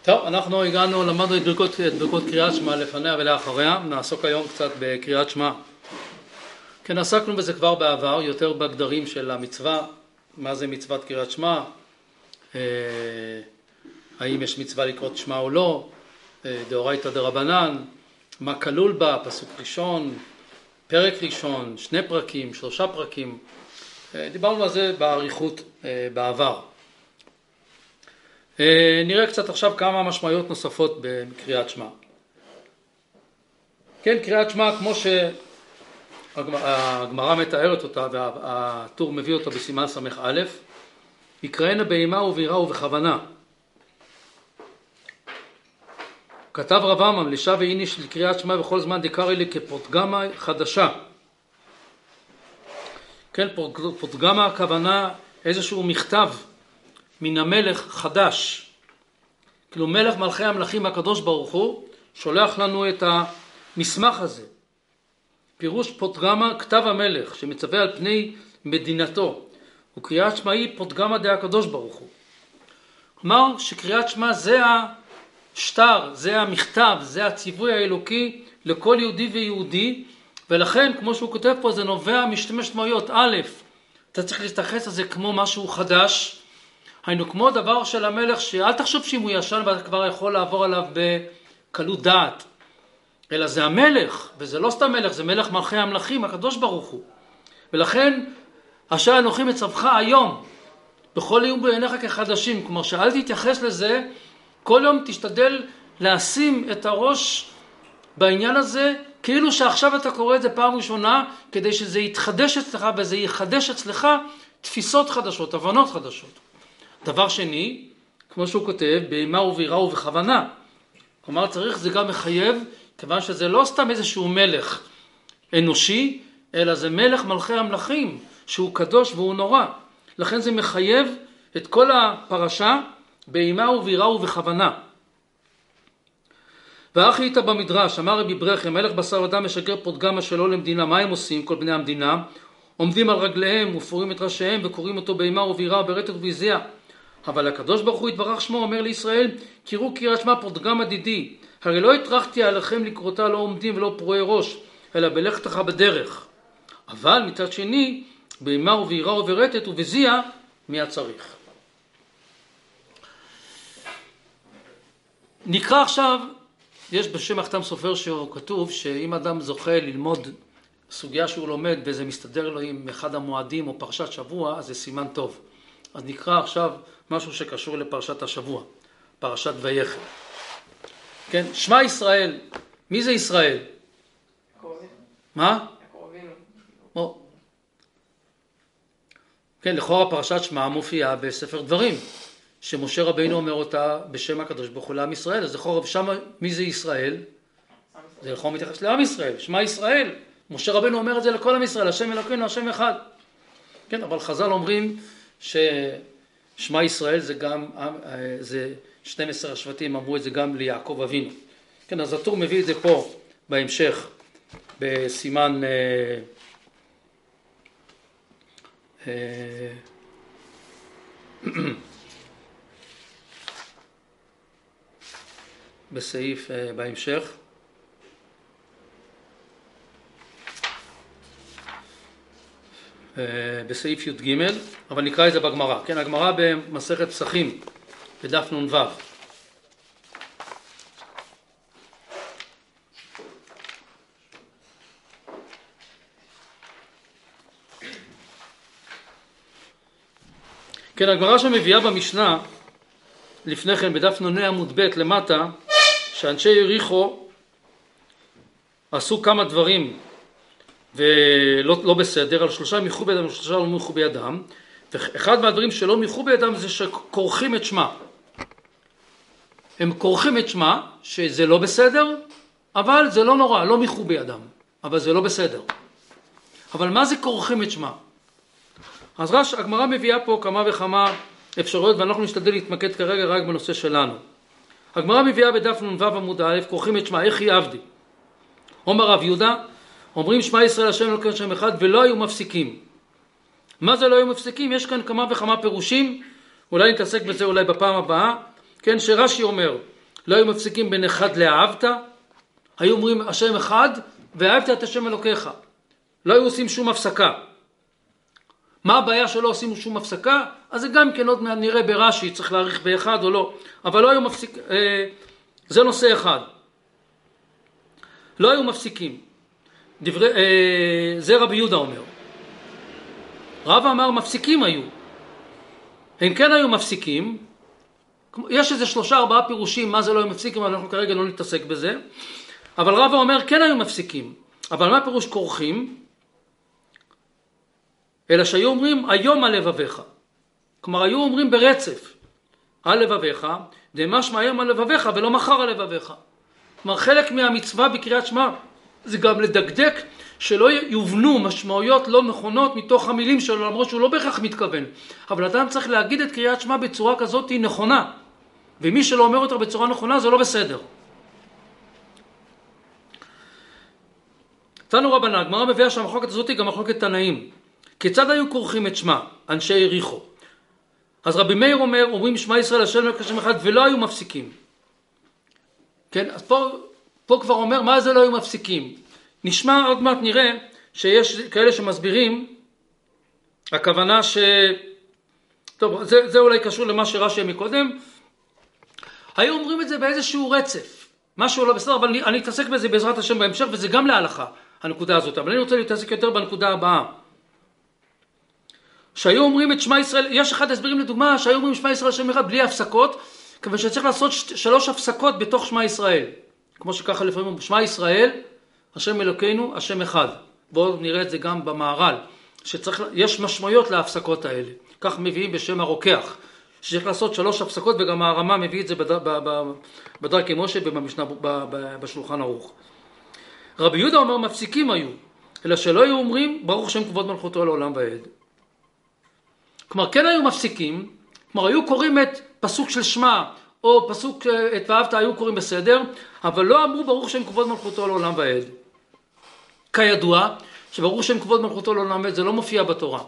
טוב, אנחנו למדנו את ברכות קריאת שמע לפניה ולאחריה. נעסוק היום קצת בקריאת שמע. כן, עסקנו בזה כבר בעבר, יותר בגדרים של המצווה. מה זה מצוות קריאת שמע? האם יש מצווה לקרוא שמע או לא? דאורייתא דרבנן. מה כלול בה? פסוק ראשון, פרק ראשון, 2 פרקים, 3 פרקים. דיברנו על זה באריכות בעבר. נראה קצת עכשיו כמה משמעויות נוספות בקריאת שמע. כן, קריאת שמע כמו שהגמרא מתארת אותה והטור מביא אותה בסימן ס"א, יקראנה באימה וביראה ובכוונה. כתב רב עמרם לשעה ואיניש לקריאת שמע בכל זמן דקרא לי כפותגמה חדשה. כן, פותגמה הכוונה איזשהו מכתב מן המלך חדש. כאילו מלך מלכי המלכים הקדוש ברוך הוא שולח לנו את המסמך הזה. פירוש פותגמה כתב המלך שמצווה על פני מדינתו. וקריאת שמע היא פותגמה דה הקדוש ברוך הוא. כלומר שקריאת שמע זה השטר, זה המכתב, זה הציווי האלוקי לכל יהודי ויהודי, ולכן כמו שהוא כותב פה זה נובע משתי משמעויות. א', אתה צריך להתייחס לזה כמו משהו חדש, היינו כמו דבר של המלך שאל תחשוב שאם הוא ישן ואתה כבר יכול לעבור עליו בקלות דעת, אלא זה המלך, וזה לא סתם מלך, זה מלך מלכי המלכים הקדוש ברוך הוא. ולכן אשר אנוכי מצווך היום בכל יום בעיניך כחדשים. כלומר שאל תתייחס לזה, כל יום תשתדל לשים את הראש בעניין הזה כאילו שעכשיו אתה קורא את זה פעם ראשונה, כדי שזה יתחדש אצלך וזה יחדש אצלך תפיסות חדשות, הבנות חדשות. דבר שני, כמו שהוא כותב, באימה וביראה ובכוונה. כלומר צריך, זה גם מחייב, כיוון שזה לא סתם איזשהו מלך אנושי, אלא זה מלך מלכי המלכים שהוא קדוש והוא נורא. לכן זה מחייב את כל הפרשה באימה וביראה ובכוונה. ואחי איתה במדרש, אמר רבי ברכי, מלך בשר ודם משגר פותגמה שלו למדינה. מה הם עושים כל בני המדינה? עומדים על רגליהם ופורים את ראשיהם וקוראים אותו באימה וביראה ברטט ובזיעה. אבל הקדוש ברוך הוא יתברך שמו אומר לישראל, קראו קריאת שמע פותגמה דידי, הרי לא הטרחתי עליכם לקרותה לא עומדים ולא פרועי ראש, אלא בלכתך בדרך. אבל מצד שני, באימה וביראה וברטט ובזיעה, מי הצריך? נקרא עכשיו, יש בשם החתם סופר שהוא כתוב שאם אדם זוכה ללמוד סוגיה שהוא לומד וזה מסתדר לו עם אחד המועדים או פרשת שבוע, אז זה סימן טוב. אז נקרא עכשיו משהו שקשור לפרשת השבוע, פרשת ויחל. כן, שמע ישראל. מי זה ישראל? מה? כן, לכאורה פרשת שמע מופיעה בספר דברים, שמשה רבינו אומר אותה בשם הקדוש ברוך הוא לעם ישראל. אז לכאורה שם מי זה ישראל? זה לכאורה מתייחס לעם ישראל, שמע ישראל. משה רבינו אומר את זה לכל עם ישראל, השם אלוקינו, השם אחד. כן, אבל חז"ל אומרים ששמע ישראל זה גם, זה 12 השבטים אמרו את זה גם ליעקב אבינו. כן, אז הטור מביא את זה פה בהמשך, בסימן בסעיף בהמשך. בסעיף י"ג, אבל נקרא את זה בגמרא. כן, הגמרא במסכת פסחים, בדף נ"ו. כן, הגמרא שמביאה במשנה, לפני כן בדף נ"ה עמוד ב' למטה, שאנשי יריחו עשו כמה דברים ולא בסדר, על 3 מיחו בידם ו3 לא מיחו בידם, ואחד מהדברים שלא מיחו בידם זה שכורכים את שמה. הם כורכים את שמה, שזה לא בסדר, אבל זה לא נורא, לא מיחו בידם, אבל זה לא בסדר. אבל מה זה כורכים את שמה? אז הגמרא מביאה פה כמה וכמה אפשרויות, ואנחנו נשתדל להתמקד כרגע רק בנושא שלנו. הגמרא מביאה בדף נ"ו עמוד א', כורכים את שמה, איך היא עבדי? אומר רב יהודה, אומרים שמע ישראל השם אלוקינו השם אחד ולא היו מפסיקים. מה זה לא היו מפסיקים? יש כאן כמה וכמה פירושים, אולי נתעסק בזה אולי בפעם הבאה. כן, שרש"י אומר, לא היו מפסיקים בין אחד לאהבת, היו אומרים השם אחד ואהבת את השם אלוקיך. לא היו עושים שום הפסקה. מה הבעיה שלא עושים שום הפסקה? אז זה גם כן עוד נראה ברש"י, צריך להאריך באחד או לא, אבל לא היו מפסיקים, זה נושא אחד. לא היו מפסיקים. זה רבי יהודה אומר. רב אמר מפסיקים היו. הם כן היו מפסיקים. יש איזה 3-4 פירושים מה זה לא היו מפסיקים, אבל אנחנו כרגע לא נתעסק בזה. אבל רב אומר כן היו מפסיקים. אבל מה פירוש כורכים? אלא שהיו אומרים היום על לבביך. כלומר היו אומרים ברצף על לבביך, דמשמע היום על לבביך ולא מחר על לבביך. כלומר חלק מהמצווה בקריאת שמע זה גם לדקדק שלא יובנו משמעויות לא נכונות מתוך המילים שלו, למרות שהוא לא בהכרח מתכוון. אבל אדם צריך להגיד את קריאת שמע בצורה כזאת היא נכונה, ומי שלא אומר אותה בצורה נכונה זה לא בסדר. תנו רבנן, הגמרא מביאה שהמחלוקת הזאת היא גם מחלוקת תנאים. כיצד היו כורכים את שמע אנשי יריחו? אז רבי מאיר אומרים שמע ישראל השם אלוקים אחד ולא היו מפסיקים. כן, אז פה כבר אומר מה זה לא היו מפסיקים. נשמע עוד מעט נראה שיש כאלה שמסבירים הכוונה טוב, זה אולי קשור למה שרש"י מקודם. היו אומרים את זה באיזשהו רצף, משהו לא בסדר, אבל אני אתעסק בזה בעזרת השם בהמשך, וזה גם להלכה הנקודה הזאת, אבל אני רוצה להתעסק יותר בנקודה הבאה. שהיו אומרים את שמע ישראל, יש אחד הסברים לדוגמה שהיו אומרים שמע ישראל השם אחד בלי הפסקות, כיוון שצריך לעשות 3 הפסקות בתוך שמע ישראל, כמו שככה לפעמים שמע ישראל השם אלוקינו השם אחד. בואו נראה את זה גם במהר"ל, שיש משמעויות להפסקות האלה, כך מביאים בשם הרוקח, שצריך לעשות 3 הפסקות, וגם הרמה מביא את זה בדרכי משה ובמשנה בשולחן ערוך. רבי יהודה אומר מפסיקים היו, אלא שלא היו אומרים ברוך שם כבוד מלכותו לעולם ועד. כלומר כן היו מפסיקים, כלומר היו קוראים את פסוק של שמע או פסוק את ואהבת היו קוראים בסדר, אבל לא אמרו ברוך שם כבוד מלכותו לעולם ועד. כידוע שברוך שם כבוד מלכותו לעולם ועד זה לא מופיע בתורה.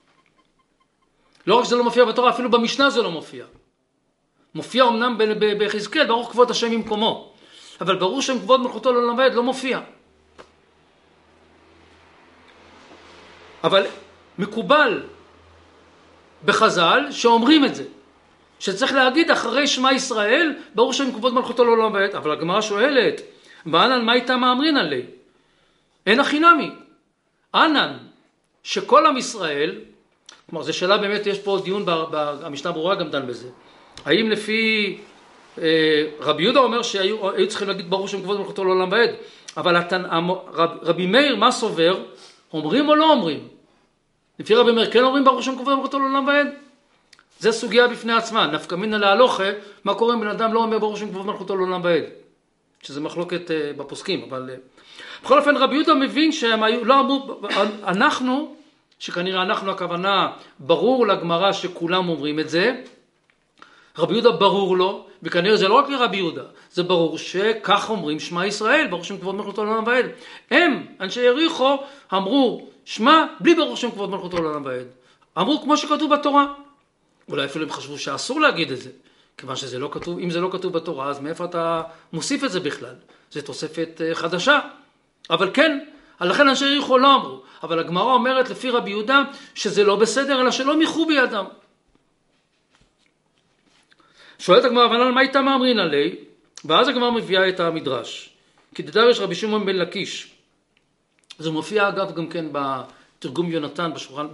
לא רק שזה לא מופיע בתורה, אפילו במשנה זה לא מופיע. מופיע אמנם ביחזקאל ברוך כבוד השם במקומו, אבל ברוך שם כבוד מלכותו לעולם ועד לא מופיע. אבל מקובל בחז"ל שאומרים את זה, שצריך להגיד אחרי שמע ישראל ברוך שם כבוד מלכותו לעולם ועד. אבל הגמרא שואלת, וענן מה איתם מאמרין עלי? אין הכי נמי. ענן שכל עם ישראל, כלומר זו שאלה באמת, יש פה דיון המשנה ברורה גם דן בזה, האם לפי רבי יהודה אומר שהיו צריכים להגיד ברוך שם כבוד מלכותו לעולם ועד, אבל רבי מאיר מה סובר? אומרים או לא אומרים? לפי רבי מאיר כן אומרים ברוך שם כבוד מלכותו לעולם ועד? זה סוגיה בפני עצמה, נפקא מינה להלוכה, מה קורה אם בן אדם לא אומר ברוך שם כבוד מלכותו לעולם ועד, שזה מחלוקת בפוסקים. אבל בכל אופן רבי יהודה מבין שהם היו, לא אמרו, אנחנו, שכנראה אנחנו הכוונה, ברור לגמרא שכולם אומרים את זה, רבי יהודה ברור לו, וכנראה זה לא רק לרבי יהודה, זה ברור שכך אומרים שמע ישראל, ברוך שם כבוד מלכותו לעולם ועד. הם, אנשי יריחו, אמרו שמע בלי ברוך שם כבוד מלכותו לעולם ועד. אמרו כמו שכתוב בתורה. אולי אפילו הם חשבו שאסור להגיד את זה, כיוון שזה לא כתוב, אם זה לא כתוב בתורה, אז מאיפה אתה מוסיף את זה בכלל? זה תוספת חדשה. אבל כן, לכן אנשי יריחו לא אמרו. אבל הגמרא אומרת לפי רבי יהודה שזה לא בסדר, אלא שלא מיחו בידם. שואלת הגמרא, אבל מה איתם מאמרין עלי? ואז הגמרא מביאה את המדרש. כי דדרש רבי שמעון בן לקיש. זה מופיע אגב גם כן בתרגום יונתן בשולחן,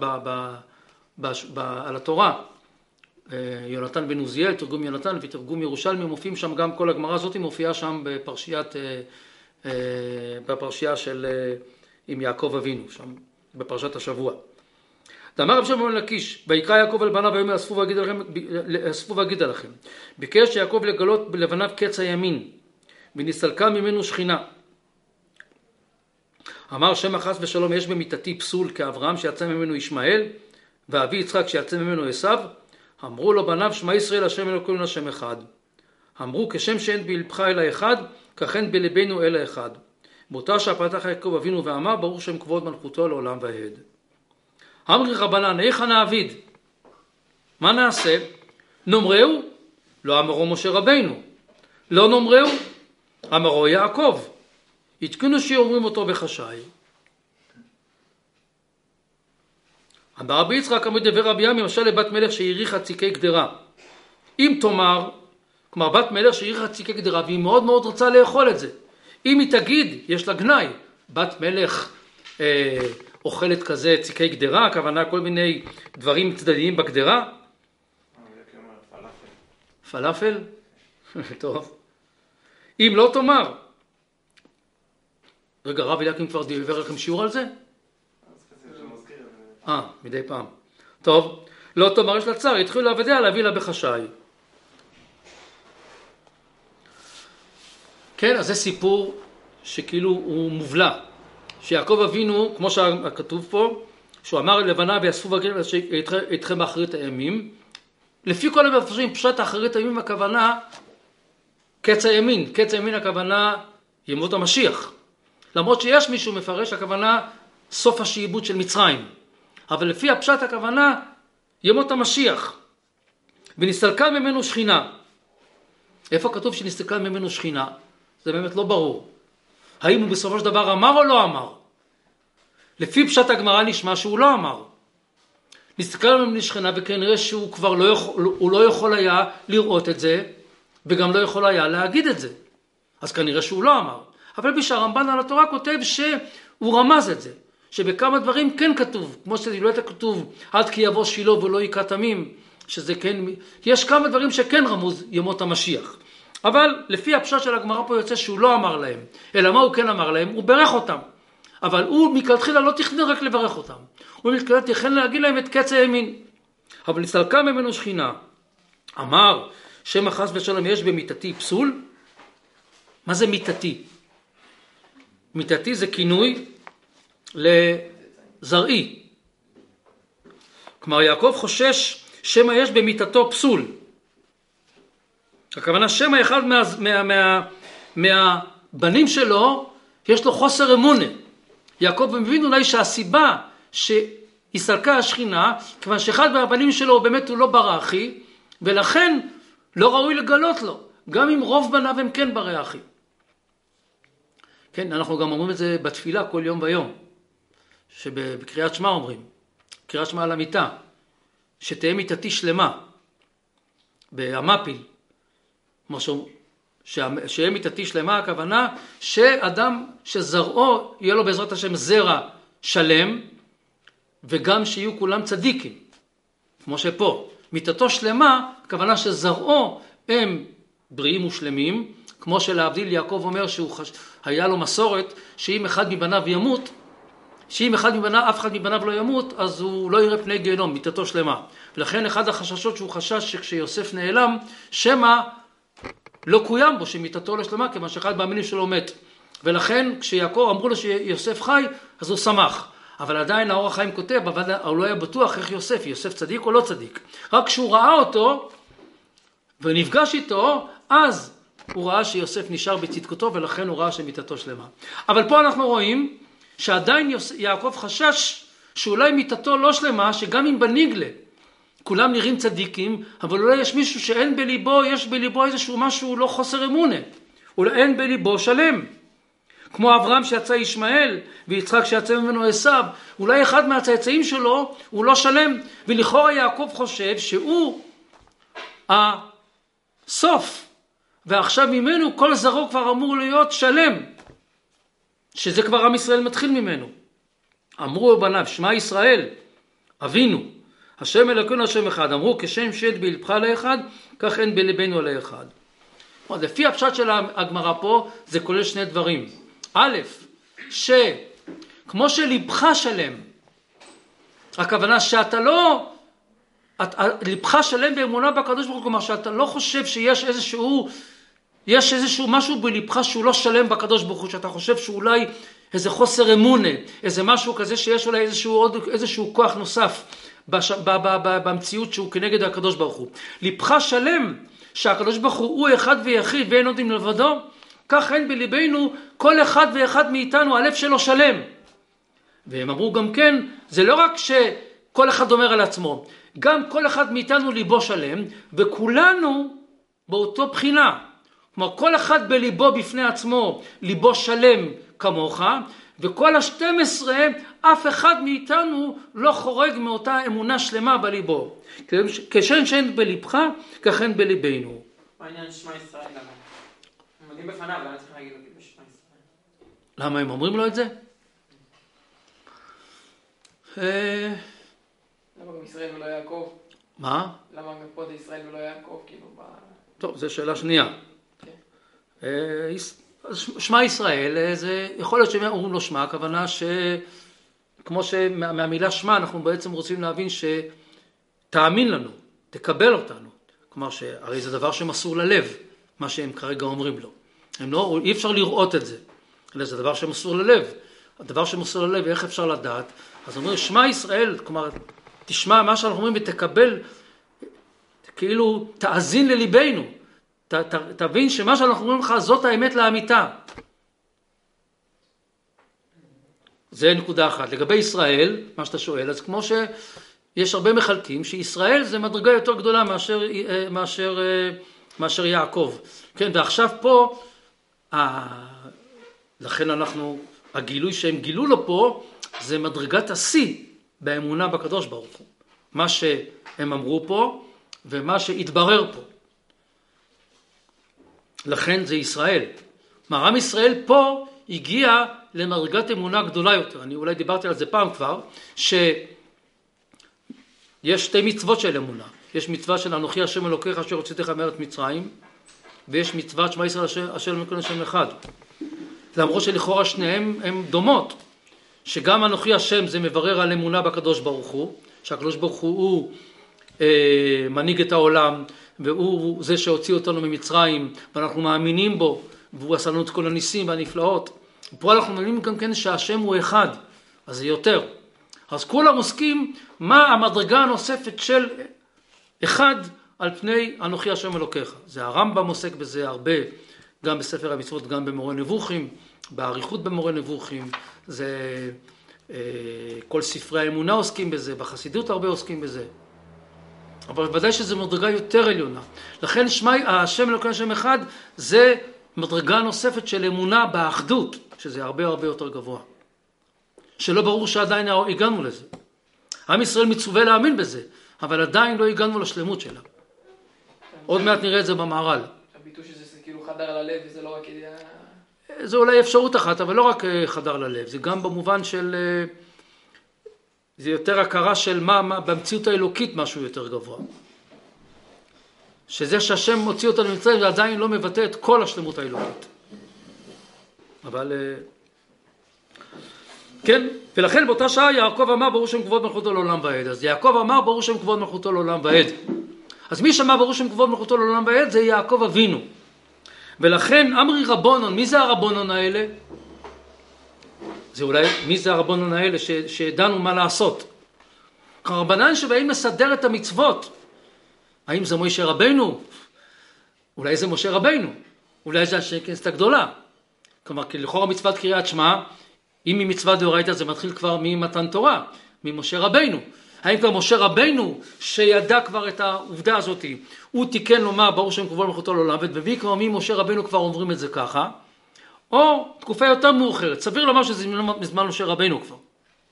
על התורה. יונתן בן עוזיאל, תרגום יונתן ותרגום ירושלמי מופיעים שם גם, כל הגמרא הזאת מופיעה שם בפרשייה של עם יעקב אבינו, שם בפרשת השבוע. דאמר רבי שמעון בן לקיש, ויקרא יעקב אל בניו ויאמר אספו ואגידה לכם. ביקש יעקב לגלות בלבניו קץ הימין, ונסתלקה ממנו שכינה. אמר שמא חס ושלום יש במיתתי פסול כאברהם שיצא ממנו ישמעאל, ואבי יצחק שיצא ממנו עשיו. אמרו לו בניו שמע ישראל השם אלוקינו השם אחד. אמרו כשם שאין בלבך אלא אחד, כך אין בלבנו אלא אחד. באותה שעה פתח יעקב אבינו ואמר ברוך שם כבוד מלכותו לעולם ועד. אמרי רבנן היכא נעביד? מה נעשה? נאמרהו לא אמרו משה רבינו, לא נאמרהו, אמרו יעקב, התקינו שאומרים אותו בחשאי. אמר רבי יצחק אמר דבר רבי עמי משל לבת מלך שהאריכה ציקי גדרה. אם תאמר, כלומר בת מלך שהאריכה ציקי גדרה והיא מאוד מאוד רוצה לאכול את זה. אם היא תגיד, יש לה גנאי, בת מלך אוכלת כזה ציקי גדרה, הכוונה כל מיני דברים צדדיים בגדרה. פלאפל? טוב. אם לא תאמר. רגע, רב אליקים כבר דיבר לכם שיעור על זה? מדי פעם. טוב, לא תאמר יש לה צער, התחילו לעבדיה להביא לה בחשאי. כן, אז זה סיפור שכאילו הוא מובלע. שיעקב אבינו, כמו שכתוב פה, שהוא אמר לבנה ויאספו בגן אתכם אחרית הימים. לפי כל המפרשים, פשט אחרית הימים הכוונה קץ הימין. קץ הימין הכוונה ימות המשיח. למרות שיש מישהו מפרש הכוונה סוף השעבוד של מצרים. אבל לפי הפשט הכוונה ימות המשיח. ונסתלקה ממנו שכינה. איפה כתוב שנסתלקה ממנו שכינה? זה באמת לא ברור. האם הוא בסופו של דבר אמר או לא אמר? לפי פשט הגמרא נשמע שהוא לא אמר. נסתכל ממנו שכינה וכנראה שהוא כבר לא יכול היה לראות את זה, וגם לא יכול היה להגיד את זה. אז כנראה שהוא לא אמר. אבל בשהרמב"ן על התורה כותב שהוא רמז את זה. שבכמה דברים כן כתוב, כמו שזה לא הייתה כתוב עד כי יבוא שילה ולא יקרא תמים, שזה כן, יש כמה דברים שכן רמוז ימות המשיח. אבל לפי הפשט של הגמרא פה יוצא שהוא לא אמר להם, אלא מה הוא כן אמר להם? הוא ברך אותם. אבל הוא מכתחילה לא תכנן רק לברך אותם. הוא מכתחילה תכנן להגיד להם את קץ הימין. אבל נסתלקה ממנו שכינה. אמר, שם חס ושלום יש במיתתי פסול? מה זה מיתתי? מיתתי זה כינוי לזרעי. כלומר יעקב חושש שמא יש במיתתו פסול. הכוונה שמא אחד מהבנים שלו יש לו חוסר אמונה. יעקב מבין אולי שהסיבה שהסתלקה השכינה, כיוון שאחד מהבנים שלו באמת הוא לא בר אחי, ולכן לא ראוי לגלות לו, גם אם רוב בניו הם כן ברי אחי. כן, אנחנו גם אומרים את זה בתפילה כל יום ויום, שבקריאת שמע אומרים, קריאת שמע על המיטה, שתהיה מיתתי שלמה, בהמפיל, שיהיה מיתתי שלמה, הכוונה שאדם שזרעו יהיה לו בעזרת השם זרע שלם, וגם שיהיו כולם צדיקים, כמו שפה. מיתתו שלמה, הכוונה שזרעו הם בריאים ושלמים, כמו שלהבדיל יעקב אומר היה לו מסורת שאם אחד מבניו ימות, שאם אף אחד מבניו לא ימות, אז הוא לא יראה פני גיהנום, מיתתו שלמה. ולכן אחד החששות שהוא חשש שכשיוסף נעלם, שמא לא קוים בו שמיתתו לא שלמה, כיוון שאחד מהמינים שלו מת. ולכן כשיעקב אמרו לו שיוסף חי, אז הוא שמח. אבל עדיין האור החיים כותב, אבל הוא לא היה בטוח איך יוסף צדיק או לא צדיק. רק כשהוא ראה אותו ונפגש איתו, אז הוא ראה שיוסף נשאר בצדקותו, ולכן הוא ראה שמיתתו שלמה. אבל פה אנחנו רואים שעדיין יעקב חשש שאולי מיתתו לא שלמה, שגם אם בניגלה כולם נראים צדיקים, אבל אולי יש מישהו שאין בליבו, יש בליבו איזשהו משהו לא חוסר אמונה. אולי אין בליבו שלם. כמו אברהם שיצא ישמעאל, ויצחק שיצא ממנו עשיו, אולי אחד מהצאצאים שלו הוא לא שלם, ולכאורה יעקב חושב שהוא הסוף, ועכשיו ממנו כל זרעו כבר אמור להיות שלם, שזה כבר עם ישראל מתחיל ממנו. אמרו בניו, שמע ישראל, אבינו, השם אלוקינו השם אחד. אמרו כשם שד בלבך לאחד, כך אין בלבנו לאחד. לפי הפשט של הגמרא פה, זה כולל שני דברים. א', שכמו שלבך שלם, הכוונה שאתה לא, לבך שלם באמונה בקדוש ברוך הוא, כלומר שאתה לא חושב שיש איזשהו משהו בלבך שהוא לא שלם בקדוש ברוך הוא, שאתה חושב שאולי איזה חוסר אמונה, איזה משהו כזה שיש אולי איזשהו כוח נוסף במציאות שהוא כנגד הקדוש ברוך הוא. לבך שלם שהקדוש ברוך הוא אחד ויחיד ואין עוד עם לבדו, כך אין בליבנו כל אחד ואחד מאיתנו הלב שלו שלם. והם אמרו גם כן, זה לא רק שכל אחד אומר על עצמו, גם כל אחד מאיתנו ליבו שלם, וכולנו באותו בחינה. כלומר, כל אחד בליבו בפני עצמו, ליבו שלם כמוך, וכל ה-12, אף אחד מאיתנו לא חורג מאותה אמונה שלמה בליבו. כשן שאין בליבך, ככן בליבנו. מה העניין שמע ישראל? הם מודים בפניו, למה צריכים להגיד לו בשמע ישראל? למה הם אומרים לו את זה? למה גם ישראל ולא יעקב? מה? למה גם פה זה ישראל ולא יעקב? טוב, זו שאלה שנייה. שמע ישראל, זה יכול להיות שהם אומרים לו שמע, הכוונה שכמו שמהמילה שמע אנחנו בעצם רוצים להבין שתאמין לנו, תקבל אותנו. כלומר שהרי זה דבר שמסור ללב, מה שהם כרגע אומרים לו. אי אפשר לראות את זה, אלא זה דבר שמסור ללב. הדבר שמסור ללב, איך אפשר לדעת? אז אומרים, שמע ישראל, כלומר, תשמע מה שאנחנו אומרים ותקבל, כאילו תאזין לליבנו. תבין שמה שאנחנו אומרים לך זאת האמת לאמיתה. זה נקודה אחת. לגבי ישראל, מה שאתה שואל, אז כמו שיש הרבה מחלקים, שישראל זה מדרגה יותר גדולה מאשר יעקב. כן, ועכשיו פה, לכן הגילוי שהם גילו לו פה, זה מדרגת השיא באמונה בקדוש ברוך הוא. מה שהם אמרו פה, ומה שהתברר פה. לכן זה ישראל. עם ישראל פה הגיע למדרגת אמונה גדולה יותר. אני אולי דיברתי על זה פעם כבר, שיש שתי מצוות של אמונה. יש מצווה של אנוכי השם אלוקיך אשר הוצאתיך מארץ מצרים, ויש מצוות שמע ישראל אשר אלוקינו השם אחד. למרות שלכאורה שניהם הם דומות, שגם אנוכי השם זה מברר על אמונה בקדוש ברוך הוא, שהקדוש ברוך הוא מנהיג את העולם, והוא זה שהוציא אותנו ממצרים, ואנחנו מאמינים בו, והוא עשה לנו את כל הניסים והנפלאות. ופה אנחנו מאמינים גם כן שהשם הוא אחד, אז זה יותר. אז כולם עוסקים מה המדרגה הנוספת של אחד על פני אנוכי השם אלוקיך. זה הרמב"ם עוסק בזה הרבה, גם בספר המצוות, גם במורה נבוכים, באריכות במורה נבוכים, זה כל ספרי האמונה עוסקים בזה, בחסידות הרבה עוסקים בזה. אבל בוודאי שזה מדרגה יותר עליונה. לכן השם אלוקינו השם אחד זה מדרגה נוספת של אמונה באחדות, שזה הרבה הרבה יותר גבוה. שלא ברור שעדיין הגענו לזה. עם ישראל מצווה להאמין בזה, אבל עדיין לא הגענו לשלמות שלה. עוד מעט נראה את זה במהר"ל. הביטוי שזה כאילו חדר ללב וזה לא רק ידיעה... זה אולי אפשרות אחת, אבל לא רק חדר ללב. זה גם במובן של... זה יותר הכרה של מה במציאות האלוקית משהו יותר גבוה. שזה שהשם מוציא אותנו ממצרים, זה עדיין לא מבטא את כל השלמות האלוקית. אבל... כן, ולכן באותה שעה יעקב אמר ברוך שם כבוד מלכותו לעולם ועד. אז יעקב אמר ברוך שם כבוד מלכותו לעולם ועד. אז מי שמע ברוך שם כבוד מלכותו לעולם ועד זה יעקב אבינו. ולכן אמרי רבונון, מי זה הרבונון האלה? זה אולי, מי זה הרבונון האלה שדנו מה לעשות? הרבנן שבאים לסדר את המצוות. האם זה משה רבנו? אולי זה משה רבנו. אולי זה הכנסת הגדולה. כלומר, לכאורה מצוות קריאת שמע, אם היא מצווה דאורייתא זה מתחיל כבר ממתן תורה, ממשה רבנו. האם כבר משה רבנו שידע כבר את העובדה הזאת, הוא תיקן לומר ברוך שם כבוד מלכותו לעולם ועד, וביא כבר ממשה רבנו כבר אומרים את זה ככה, או תקופה יותר מאוחרת, סביר לומר שזה מזמן משה רבנו כבר.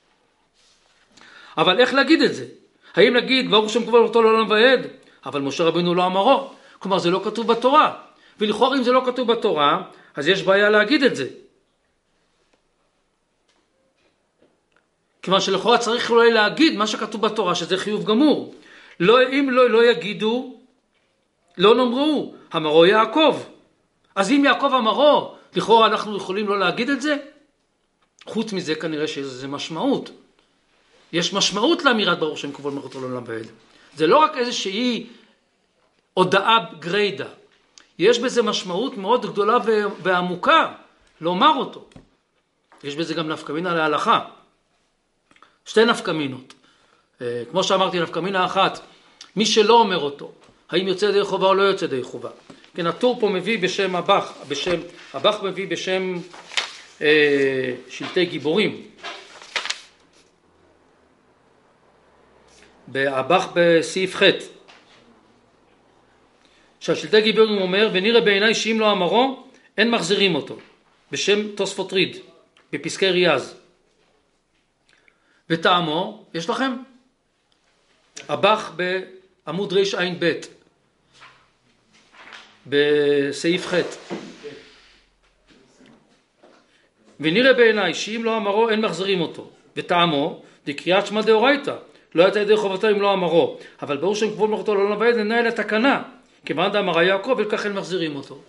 אבל איך להגיד את זה? האם נגיד ברוך שם כבוד מלכותו לעולם ועד, אבל משה רבנו לא אמרו, כלומר זה לא כתוב בתורה, ולכאורה אם זה לא כתוב בתורה, אז יש בעיה להגיד את זה. כיוון שלכאורה צריך אולי להגיד מה שכתוב בתורה, שזה חיוב גמור. אם לא יגידו, לא נאמרו, אמרו יעקב. אז אם יעקב אמרו, לכאורה אנחנו יכולים לא להגיד את זה? חוץ מזה כנראה שזה משמעות. יש משמעות לאמירת ברוך שם כבוד מלכותו לעולם ועד. זה לא רק איזושהי הודעה גריידה. יש בזה משמעות מאוד גדולה ועמוקה לומר אותו. יש בזה גם נפקא מינה להלכה. שתי נפקמינות. כמו שאמרתי, נפקמינה אחת, מי שלא אומר אותו, האם יוצא ידי חובה או לא יוצא ידי חובה. כן, הטור פה מביא בשם הבח מביא בשם שלטי גיבורים. הבח בסעיף ח' שהשלטי גיבורים אומר, ונראה בעיניי שאם לא אמרו, אין מחזירים אותו, בשם תוספות ריד, בפסקי ריאז. וטעמו, יש לכם? הבח בעמוד רש עין ב' בסעיף ח'. ונראה בעיניי שאם לא אמרו אין מחזירים אותו. וטעמו, דקריאת שמע דאורייתא, לא הייתה ידי חובתו אם לא אמרו, אבל ברור שהם כבוד מלאכתו לעולם ועד אינה אלא תקנה, כיוון דאמר יעקב ולכך אין מחזירים אותו.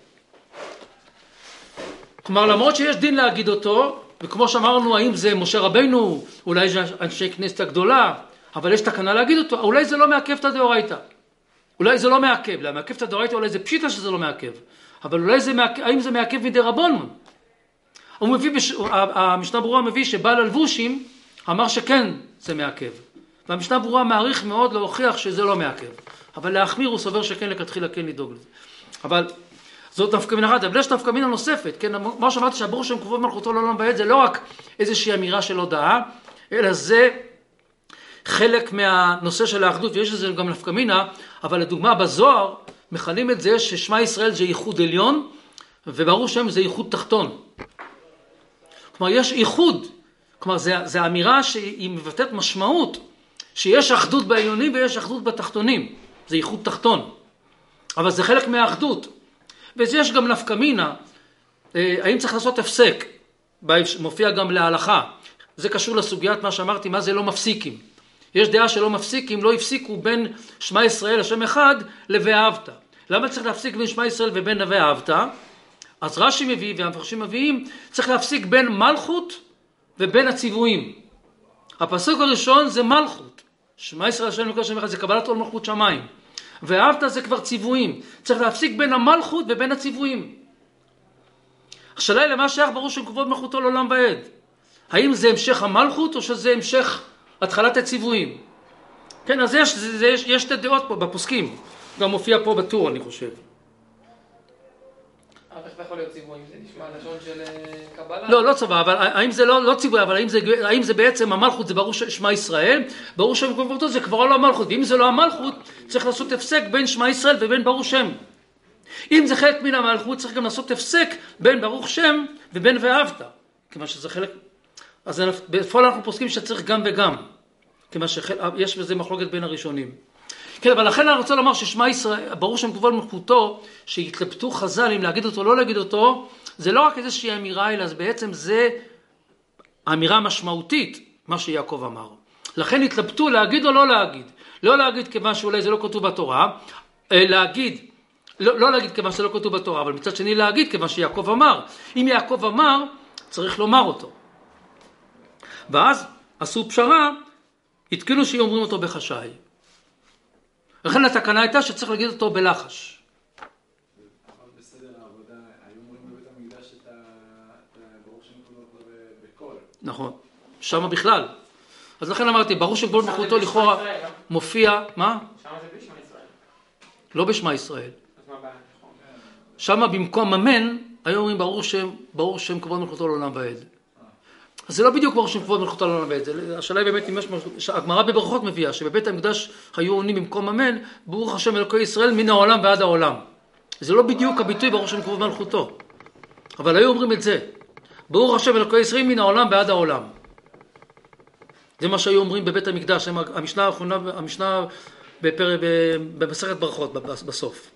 כלומר, למרות שיש דין להגיד אותו, וכמו שאמרנו, האם זה משה רבינו, אולי זה אנשי כנסת הגדולה, אבל יש תקנה להגיד אותו, אולי זה לא מעכב את הדאורייתא. אולי זה לא מעכב, מעכב את הדאורייתא, אולי זה פשיטה שזה לא מעכב. אבל אולי זה מעכב, האם זה מעכב מדי רבון? המשנה ברורה מביא שבעל הלבושים אמר שכן זה מעכב. והמשנה ברורה מעריך מאוד להוכיח שזה לא מעכב. אבל להחמיר הוא סובר שכן לכתחילה כן לדאוג לזה. אבל זאת נפקא מינה אחת, אבל יש נפקא מינה נוספת, כן, מה שאמרתי שהברור שהם כבוד מלכותו לעולם ועד זה לא רק איזושהי אמירה של הודעה, אלא זה חלק מהנושא של האחדות, ויש לזה גם נפקא מינה, אבל לדוגמה בזוהר מכנים את זה ששמע ישראל זה ייחוד עליון, וברור שהם זה ייחוד תחתון. כלומר יש ייחוד, כלומר זה אמירה שהיא מבטאת משמעות, שיש אחדות בעליונים ויש אחדות בתחתונים, זה ייחוד תחתון, אבל זה חלק מהאחדות. ויש גם נפקא מינה, האם צריך לעשות הפסק, מופיע גם להלכה, זה קשור לסוגיית מה שאמרתי, מה זה לא מפסיקים. יש דעה שלא מפסיקים, לא הפסיקו בין שמע ישראל השם אחד ל"ואהבת". למה צריך להפסיק בין שמע ישראל ובין "ואהבת"? אז רש"י מביא והמפרשים מביאים, צריך להפסיק בין מלכות ובין הציוויים. הפסוק הראשון זה מלכות, שמע ישראל השם אחד זה קבלת עול מלכות שמיים. "ואהבת" זה כבר ציוויים, צריך להפסיק בין המלכות ובין הציוויים. השאלה היא למה שייך ברור של כבוד מלכותו לעולם ועד. האם זה המשך המלכות או שזה המשך התחלת הציוויים? כן, אז יש שתי דעות פה בפוסקים, גם מופיע פה בטור אני חושב. איך זה יכול להיות ציוויים? זה נשמע לשון של קבלה? לא צבא, אבל האם זה לא ציווי, אבל האם זה בעצם המלכות, זה ברור שמע ישראל, ברור שם כבודו זה כבר לא המלכות, ואם זה לא המלכות, צריך לעשות הפסק בין שמע ישראל ובין ברוך שם. אם זה חלק מן המלכות, צריך גם לעשות הפסק בין ברוך שם ובין "ואהבת", כיוון שזה חלק, אז בפועל אנחנו פוסקים שצריך גם וגם, כיוון שיש בזה מחלוקת בין הראשונים. כן, אבל לכן אני רוצה לומר ששמע ישראל, ברור שם כבוד מלכותו, שהתלבטו חז"ל אם להגיד אותו או לא להגיד אותו, זה לא רק איזושהי אמירה, אלא בעצם זה אמירה משמעותית, מה שיעקב אמר. לכן התלבטו להגיד או לא להגיד. לא להגיד כיוון שאולי זה לא כתוב בתורה, להגיד, לא להגיד כיוון שזה לא כתוב בתורה, אבל מצד שני להגיד כיוון שיעקב אמר. אם יעקב אמר, צריך לומר אותו. ואז עשו פשרה, התקינו שאומרים אותו בחשאי. לכן התקנה הייתה שצריך להגיד אותו בלחש. אבל בסדר העבודה, היו אומרים בבית המקדש את ברוך שם כבוד מלכותו בקול. נכון, שם בכלל. אז לכן אמרתי, ברוך שם כבוד מלכותו לכאורה מופיע, מה? שם זה בלי שמע ישראל. לא בשמע ישראל. אז מה הבעיה? שם במקום אמן, היו אומרים ברוך שם כבוד מלכותו לעולם ועד. אז זה לא בדיוק ברוך שם כבוד מלכותו לעולם ועד. השאלה היא באמת, הגמרא בברכות מביאה, שבבית המקדש היו עונים במקום אמן, ברוך השם אלוקי ישראל מן העולם ועד העולם. זה לא בדיוק הביטוי ברוך שם כבוד מלכותו. אבל היו אומרים את זה. ברוך השם אלוקי ישראל מן העולם ועד העולם. זה מה שהיו אומרים בבית המקדש, המשנה האחרונה, המשנה במסכת ברכות בסוף.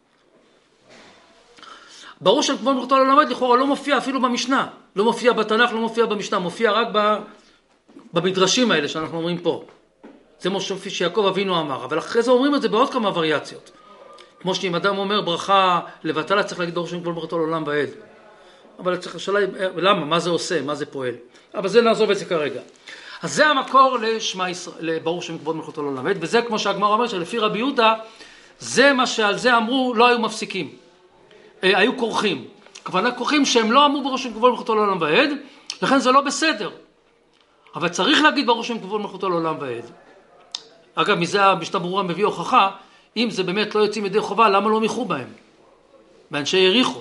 ברור שכבוד מלכותו לעולם ועד לכאורה לא מופיע אפילו במשנה, לא מופיע בתנ"ך, לא מופיע במשנה, מופיע רק במדרשים האלה שאנחנו אומרים פה. זה מה שיעקב אבינו אמר, אבל אחרי זה אומרים את זה בעוד כמה וריאציות. כמו שאם אדם אומר ברכה לבטלה, צריך להגיד ברוך שם כבוד מלכותו לעולם ועד. אבל השאלה היא למה, מה זה עושה, מה זה פועל. אבל זה נעזוב את זה כרגע. אז זה המקור לברוך שם כבוד מלכותו לעולם ועד, וזה כמו שהגמרא אומר שלפי רבי יהודה, זה מה שעל זה אמרו לא היו מפסיקים. היו כורכים. הכוונה כורכים שהם לא אמרו ברוך שם כבוד מלכותו לעולם ועד, לכן זה לא בסדר. אבל צריך להגיד ברוך שם כבוד מלכותו לעולם ועד. אגב, מזה המשנה ברורה מביא הוכחה, אם זה באמת לא יוצאים ידי חובה, למה לא מיחו בהם? באנשי יריחו,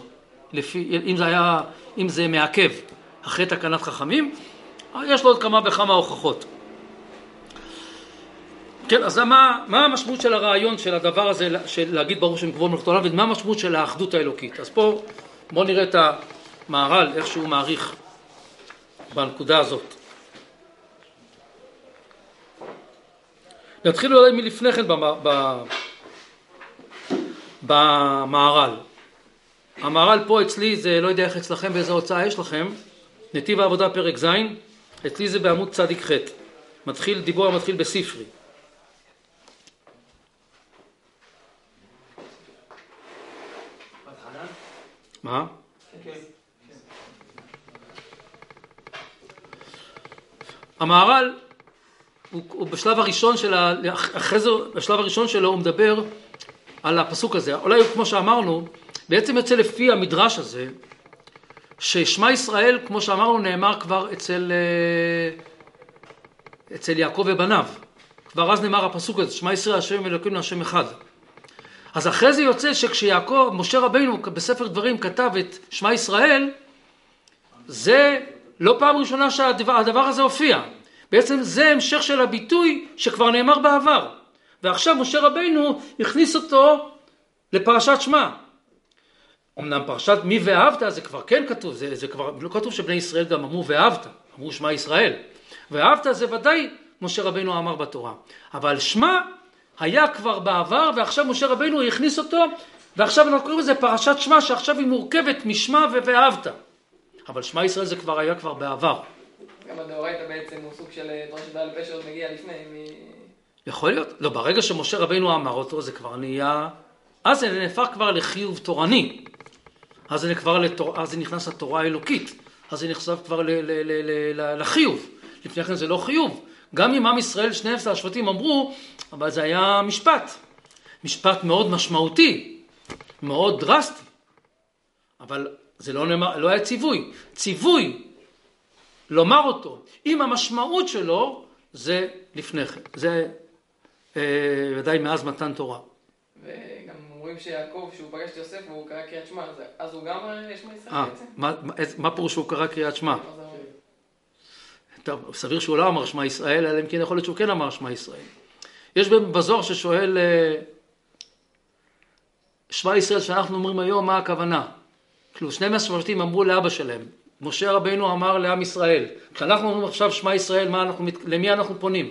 אם זה מעכב אחרי תקנת חכמים, יש לו עוד כמה וכמה הוכחות. כן, אז מה המשמעות של הרעיון של הדבר הזה, של להגיד ברוך שם כבוד מלכות העולם, ומה המשמעות של האחדות האלוקית? אז פה בואו נראה את המהר"ל, איך שהוא מעריך בנקודה הזאת. נתחיל אולי מלפני כן במהר"ל. המהר"ל פה אצלי, זה לא יודע איך אצלכם, באיזה הוצאה יש לכם, נתיב העבודה פרק ז', אצלי זה בעמוד צדיק ח'. דיבור מתחיל בספרי. מה? המהר"ל הוא בשלב הראשון בשלב הראשון שלו הוא מדבר על הפסוק הזה. אולי כמו שאמרנו, בעצם יוצא לפי המדרש הזה, ששמע ישראל, כמו שאמרנו, נאמר כבר אצל יעקב ובניו. כבר אז נאמר הפסוק הזה, שמע ישראל השם אלוקינו השם אחד. אז אחרי זה יוצא שכשיעקב, משה רבינו בספר דברים כתב את שמע ישראל, זה לא פעם ראשונה שהדבר הזה הופיע. בעצם זה המשך של הביטוי שכבר נאמר בעבר. ועכשיו משה רבינו הכניס אותו לפרשת שמע. אמנם פרשת מי ואהבת זה כבר כן כתוב, זה כבר לא כתוב שבני ישראל גם אמרו ואהבת, אמרו שמע ישראל. ואהבת זה ודאי משה רבינו אמר בתורה. אבל שמע היה כבר בעבר, ועכשיו משה רבינו הכניס אותו, ועכשיו אנחנו קוראים לזה פרשת שמע, שעכשיו היא מורכבת משמע ואהבת. אבל שמע ישראל זה כבר היה כבר בעבר. גם הדאורייתא בעצם הוא סוג של דרש בעל פה שעוד מגיע לפני. יכול להיות. לא, ברגע שמשה רבינו אמר אותו, זה כבר נהיה... אז זה נהפך כבר לחיוב תורני. אז זה נכנס לתורה האלוקית. אז זה נחשב כבר לחיוב. לפני כן זה לא חיוב. גם אם עם ישראל 12 השבטים אמרו, אבל זה היה משפט. משפט מאוד משמעותי. מאוד דרסטי. אבל זה לא היה ציווי. ציווי לומר אותו, עם המשמעות שלו, זה לפני כן. זה ודאי מאז מתן תורה. וגם אומרים שיעקב, שהוא פגש את יוסף והוא קרא קריאת שמע, אז הוא גם שמע ישראל בעצם? מה פירוש שהוא קרא קריאת שמע? טוב, סביר שהוא לא אמר שמע ישראל, אלא אם כן יכול להיות שהוא כן אמר שמע ישראל. יש בזוהר ששואל, שמע ישראל שאנחנו אומרים היום, מה הכוונה? כאילו 12 שבטים אמרו לאבא שלהם. משה רבינו אמר לעם ישראל, כשאנחנו אומרים עכשיו שמע ישראל, למי אנחנו פונים?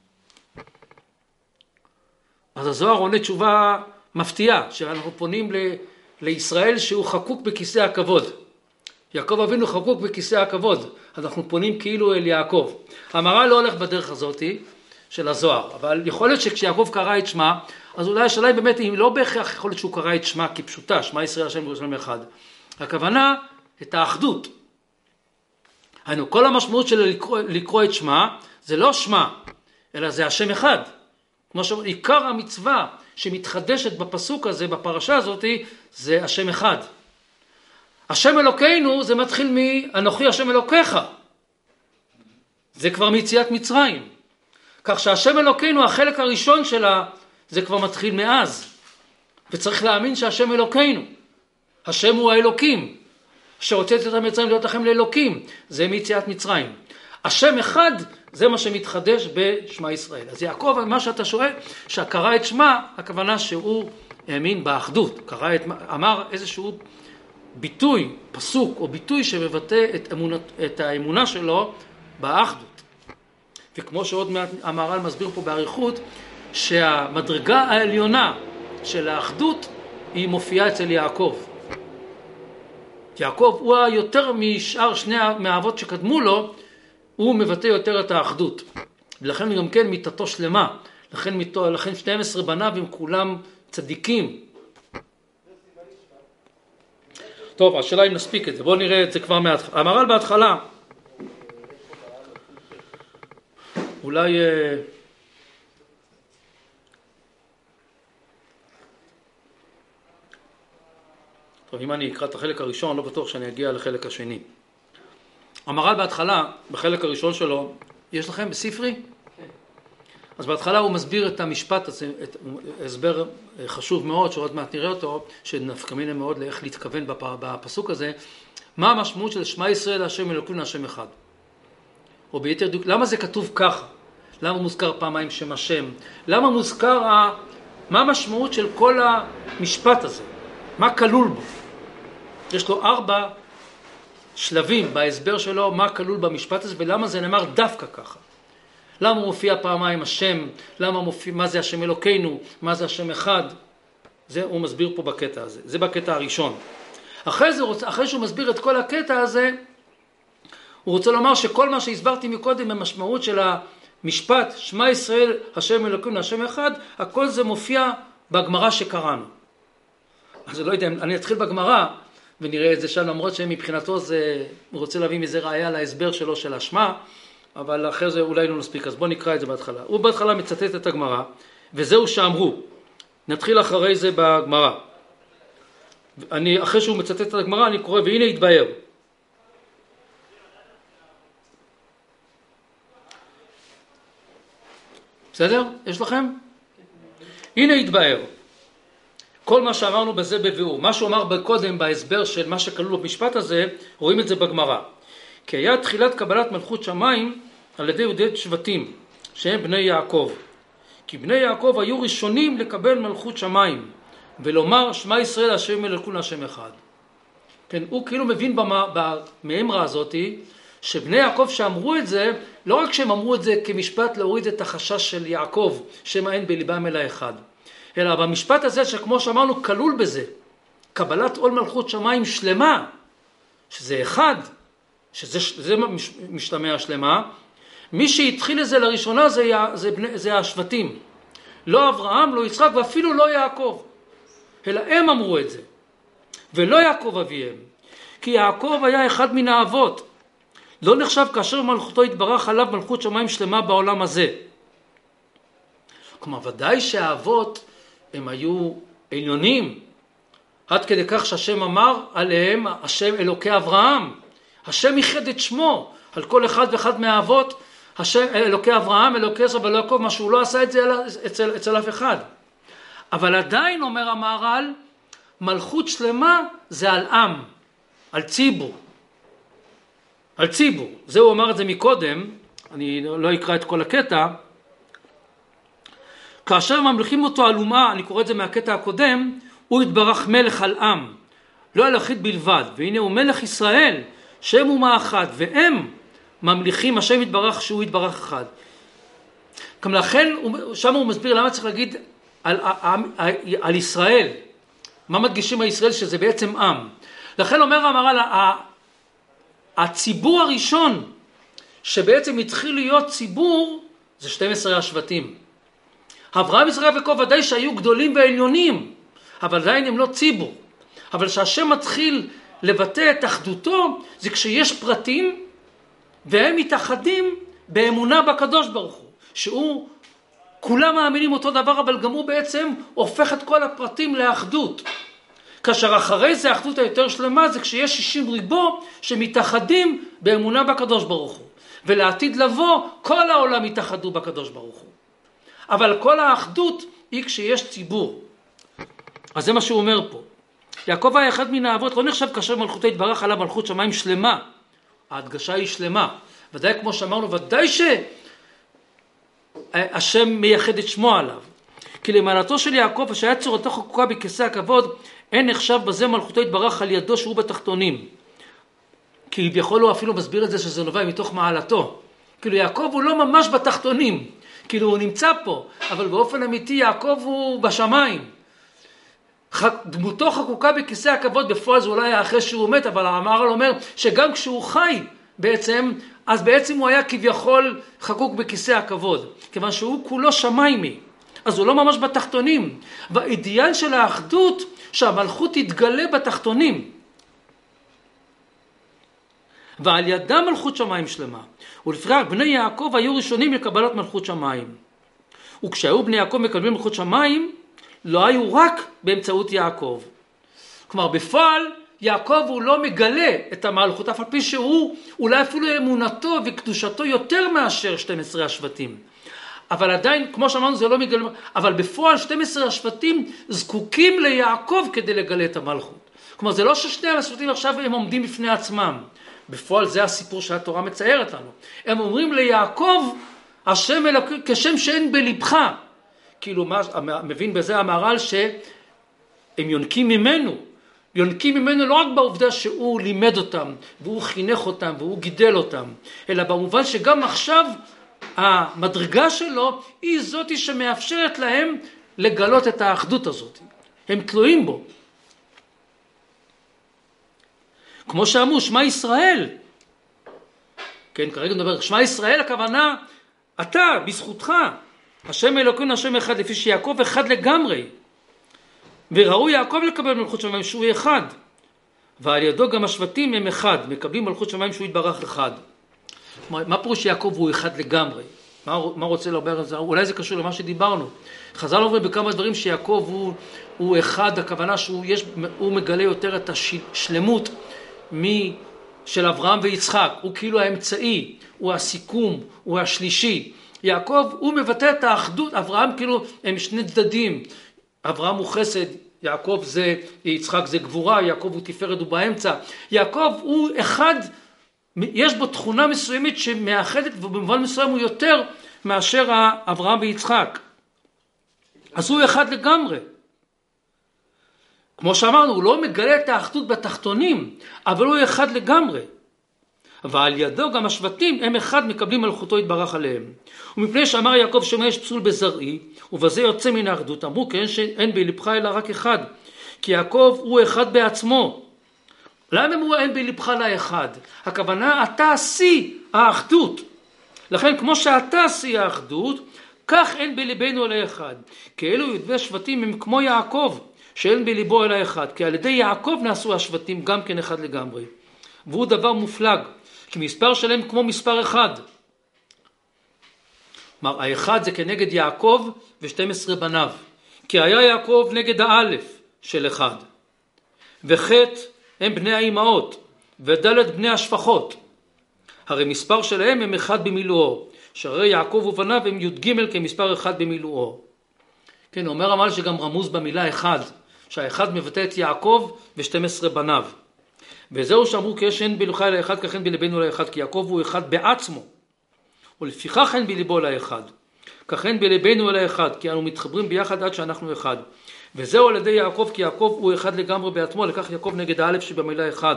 אז הזוהר עונה תשובה מפתיעה, שאנחנו פונים לישראל שהוא חקוק בכיסא הכבוד. יעקב אבינו חקוק בכיסא הכבוד, אז אנחנו פונים כאילו אל יעקב. המהר"ל לא הולך בדרך הזאת של הזוהר, אבל יכול להיות שכשיעקב קרא את שמע, אז אולי השאלה היא באמת, אם לא בהכרח יכול להיות שהוא קרא את שמע כפשוטה, שמע ישראל השם ירושלים אחד. הכוונה, את האחדות. היינו, כל המשמעות של לקרוא את שמע, זה לא שמע, אלא זה השם אחד. כמו שאומר, עיקר המצווה שמתחדשת בפסוק הזה, בפרשה הזאת, זה השם אחד. השם אלוקינו זה מתחיל מאנוכי השם אלוקיך. זה כבר מיציאת מצרים. כך שהשם אלוקינו, החלק הראשון שלה, זה כבר מתחיל מאז. וצריך להאמין שהשם אלוקינו. השם הוא האלוקים. שהוצאתי את המצרים להיות לכם לאלוקים. זה מיציאת מצרים. השם אחד זה מה שמתחדש בשמע ישראל. אז יעקב, מה שאתה שואל, שקרא את שמע, הכוונה שהוא האמין באחדות. אמר איזשהו ביטוי, פסוק או ביטוי שמבטא את האמונה שלו באחדות. וכמו שעוד מעט המהר"ל מסביר פה בעריכות, שהמדרגה העליונה של האחדות היא מופיעה אצל יעקב. יעקב הוא היותר משאר שני מהאבות שקדמו לו, הוא מבטא יותר את האחדות. ולכן גם כן מיתתו שלמה. לכן 12 בניו הם כולם צדיקים. טוב, השאלה אם נספיק את זה. בואו נראה את זה כבר מההתחלה. המהר"ל בהתחלה, אולי... טוב, אם אני אקרא את החלק הראשון, לא בטוח שאני אגיע לחלק השני. המהר"ל בהתחלה, בחלק הראשון שלו, יש לכם בספרי? כן. אז בהתחלה הוא מסביר את המשפט הזה, הסבר חשוב מאוד, שעוד מעט נראה אותו, שנפקא מינה מאוד לאיך להתכוון בפסוק הזה, מה המשמעות של שמע ישראל השם אלוקינו השם אחד. או ביתר דיוק, למה זה כתוב ככה? למה מוזכר פעמיים שם השם? למה מוזכר, מה המשמעות של כל המשפט הזה? מה כלול בו? יש לו 4 שלבים בהסבר שלו, מה כלול במשפט הזה ולמה זה נאמר דווקא ככה. למה מופיע פעמיים השם? למה מופיע, מה זה השם אלוקינו? מה זה השם אחד? זה הוא מסביר פה בקטע הזה. זה בקטע הראשון. אחרי שהוא מסביר את כל הקטע הזה, הוא רוצה לומר שכל מה שהסברתי מקודם במשמעות של המשפט, שמע ישראל, השם אלוקינו, השם אחד, הכל זה מופיע בגמרא שקראנו. אז לא יודע, אני אתחיל בגמרא ונראה את זה שם, למרות שמבחינתו זה, הוא רוצה להביא מזה ראיה להסבר שלו של השמע, אבל אחרי זה אולי לא נספיק, אז בוא נקרא את זה בהתחלה. הוא בהתחלה מצטט את הגמרא, וזהו שאמרו. נתחיל אחרי זה בגמרא. אחרי שהוא מצטט את הגמרא, אני קורא, והנה יתבהר. בסדר? יש לכם? הנה יתבהר. כל מה שאמרנו בזה בביאור. מה שהוא אמר קודם בהסבר של מה שכלול במשפט הזה, רואים את זה בגמרא. כי היה תחילת קבלת מלכות שמיים על ידי יהודי שבטים, שהם בני יעקב. כי בני יעקב היו ראשונים לקבל מלכות שמיים, ולומר שמע ישראל השם אלוקינו השם אחד. כן, הוא כאילו מבין במאמרה הזאת, שבני יעקב שאמרו את זה, לא רק שהם אמרו את זה כמשפט להוריד את החשש של יעקב, שמא אין בליבם אלא אחד, אלא במשפט הזה שכמו שאמרנו כלול בזה, קבלת עול מלכות שמיים שלמה, שזה אחד, שזה משתמע שלמה, מי שהתחיל את זה לראשונה זה השבטים. לא אברהם, לא יצחק ואפילו לא יעקב. אלא הם אמרו את זה. ולא יעקב אביהם. כי יעקב היה אחד מן האבות. לא נחשב כאשר מלכותו התברך עליו מלכות שמיים שלמה בעולם הזה. כלומר, ודאי שהאבות הם היו עליונים. עד כדי כך שהשם אמר עליהם, השם אלוקי אברהם. השם ייחד את שמו על כל אחד ואחד מהאבות. השם אלוקי אברהם, אלוקי עזרא ולא יעקב, מה שהוא לא עשה את זה אצל אף אחד. אבל עדיין אומר המהר"ל, מלכות שלמה זה על עם, על ציבור. על ציבור. זה הוא אמר את זה מקודם, אני לא אקרא את כל הקטע. כאשר ממליכים אותו על אומה, אני קורא את זה מהקטע הקודם, הוא התברך מלך על עם, לא על יחיד בלבד. והנה הוא מלך ישראל, שהם אומה אחת, והם ממליכים השם יתברך שהוא יתברך אחד. גם לכן שם הוא מסביר למה צריך להגיד על ישראל. מה מדגישים על ישראל? שזה בעצם עם. לכן אומר המהר"ל, הציבור הראשון שבעצם התחיל להיות ציבור זה 12 השבטים. אברהם, יצחק ויעקב ודאי שהיו גדולים ועליונים, אבל עדיין הם לא ציבור. אבל שהשם מתחיל לבטא את אחדותו זה כשיש פרטים והם מתאחדים באמונה בקדוש ברוך הוא, שהוא, כולם מאמינים אותו דבר, אבל גם הוא בעצם הופך את כל הפרטים לאחדות. כאשר אחרי זה האחדות היותר שלמה זה כשיש 60 ריבו שמתאחדים באמונה בקדוש ברוך הוא, ולעתיד לבוא כל העולם יתאחדו בקדוש ברוך הוא. אבל כל האחדות היא כשיש ציבור. אז זה מה שהוא אומר פה. יעקב היה אחד מן האבות, לא נחשב כאשר מלכותו התברך עליו מלכות שמיים שלמה. ההדגשה היא שלמה. ודאי כמו שאמרנו, ודאי שהשם מייחד את שמו עליו. כי למעלתו של יעקב, שהיה צורתו חקוקה בכיסא הכבוד, אין נחשב בזה מלכותו התברך על ידו שהוא בתחתונים. כי כביכול הוא אפילו מסביר את זה שזה נובע מתוך מעלתו. כאילו יעקב הוא לא ממש בתחתונים. כאילו הוא נמצא פה, אבל באופן אמיתי יעקב הוא בשמיים. דמותו חקוקה בכיסא הכבוד, בפועל זה אולי היה אחרי שהוא מת, אבל המהר"ל אומר שגם כשהוא חי בעצם, אז בעצם הוא היה כביכול חקוק בכיסא הכבוד, כיוון שהוא כולו שמיימי, אז הוא לא ממש בתחתונים. והאידיאל של האחדות שהמלכות תתגלה בתחתונים, ועל ידם מלכות שמיים שלמה. ולפיכך בני יעקב היו ראשונים לקבלת מלכות שמיים. וכשהיו בני יעקב מקבלים מלכות שמיים, לא היו רק באמצעות יעקב. כלומר בפועל יעקב הוא לא מגלה את המלכות, אף על פי שהוא אולי אפילו אמונתו וקדושתו יותר מאשר 12 השבטים. אבל עדיין, כמו שאמרנו, זה לא מגלה, אבל בפועל 12 השבטים זקוקים ליעקב כדי לגלה את המלכות. כלומר זה לא ששני השבטים עכשיו הם עומדים בפני עצמם. בפועל זה הסיפור שהתורה מציירת לנו. הם אומרים ליעקב, השם אלוקים, כשם שאין בלבך. כאילו, מבין בזה המהר"ל שהם יונקים ממנו. יונקים ממנו לא רק בעובדה שהוא לימד אותם, והוא חינך אותם, והוא גידל אותם, אלא במובן שגם עכשיו המדרגה שלו היא זאת שמאפשרת להם לגלות את האחדות הזאת. הם תלויים בו. כמו שאמרו, שמע ישראל. כן, כרגע נדבר, שמע ישראל הכוונה, אתה, בזכותך, השם אלוקינו השם אחד, לפי שיעקב אחד לגמרי. וראו יעקב לקבל מלכות שמיים שהוא אחד. ועל ידו גם השבטים הם אחד, מקבלים מלכות שמיים שהוא יתברך אחד. מה פירוש שיעקב הוא אחד לגמרי? מה רוצה לומר על זה? אולי זה קשור למה שדיברנו. חז"ל אומרים בכמה דברים שיעקב הוא אחד, הכוונה שהוא מגלה יותר את השלמות של אברהם ויצחק. הוא כאילו האמצעי, הוא הסיכום, הוא השלישי. יעקב הוא מבטא את האחדות, אברהם כאילו הם שני צדדים. אברהם הוא חסד, יעקב זה, יצחק זה גבורה, יעקב הוא תפארת ובאמצע. יעקב הוא אחד, יש בו תכונה מסוימת שמאחדת ובמובן מסוים הוא יותר מאשר אברהם ויצחק. אז הוא אחד לגמרי. כמו שאמרנו, הוא לא מגלה את האחדות בתחתונים, אבל הוא אחד לגמרי. ועל ידו גם השבטים הם אחד מקבלים מלכותו יתברך עליהם. ומפני שאמר יעקב שמה יש פסול בזרעי, ובזה יוצא מן האחדות, אמרו כן שאין בלבך אלא רק אחד, כי יעקב הוא אחד בעצמו. למה אמרו אין בלבך אלא אחד? הכוונה אתה עשי האחדות. לכן כמו שאתה עשי האחדות, כך אין בלבנו אלא אחד. כי אלו ידבי השבטים הם כמו יעקב, שאין בלבו אלא אחד. כי על ידי יעקב נעשו השבטים גם כן אחד לגמרי. והוא דבר מופלג. כי מספר שלהם כמו מספר אחד. כלומר, האחד זה כנגד יעקב ו12 בניו. כי היה יעקב נגד האלף של אחד. וחטא הם בני האימהות. ודלת בני השפחות. הרי מספר שלהם הם אחד במילואו. שהרי יעקב ובניו הם י"ג כמספר אחד במילואו. כן, אומר המהר"ל שגם רמוז במילה אחד. שהאחד מבטא את יעקב ו12 בניו. וזהו שאמרו כי יש אין בלבך אלא אחד, כך אין בלבנו אלא אחד, כי יעקב הוא אחד בעצמו. ולפיכך אין בלבו אלא אחד. כך אין בלבנו אלא אחד, כי אנו מתחברים ביחד עד שאנחנו אחד. וזהו על ידי יעקב, כי יעקב הוא אחד לגמרי בעצמו, לכך יעקב נגד האלף שבמילה אחד.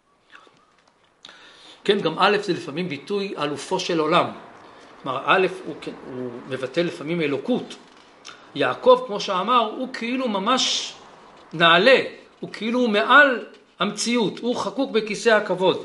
כן, גם א' זה לפעמים ביטוי אלופו של עולם. כלומר, א' הוא מבטא לפעמים אלוקות. יעקב, כמו שאמר, הוא כאילו ממש נעלה, הוא כאילו מעל המציאות, הוא חקוק בכיסא הכבוד.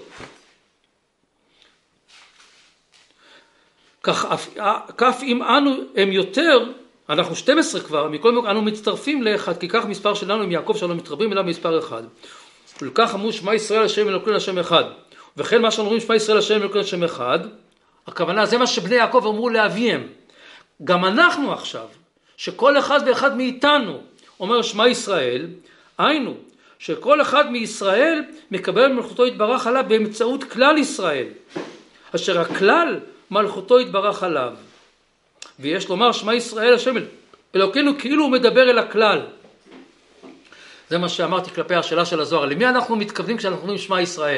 כך אם אנו הם יותר, אנחנו 12 כבר, מכל מקום אנו מצטרפים לאחד, כי כך מספר שלנו עם יעקב שלנו מתרבים אליו מספר אחד. ולכך אמרו שמע ישראל השם אלוקינו השם אחד. וכן מה שאנחנו אומרים שמע ישראל השם אלוקינו השם אחד, הכוונה זה מה שבני יעקב אמרו לאביהם. גם אנחנו עכשיו, שכל אחד ואחד מאיתנו אומר שמע ישראל, היינו, שכל אחד מישראל מקבל מלכותו יתברך עליו באמצעות כלל ישראל, אשר הכלל מלכותו יתברך עליו. ויש לומר שמע ישראל השם אלוקינו כאילו הוא מדבר אל הכלל. זה מה שאמרתי כלפי השאלה של הזוהר. למי אנחנו מתכוונים כשאנחנו אומרים שמע ישראל?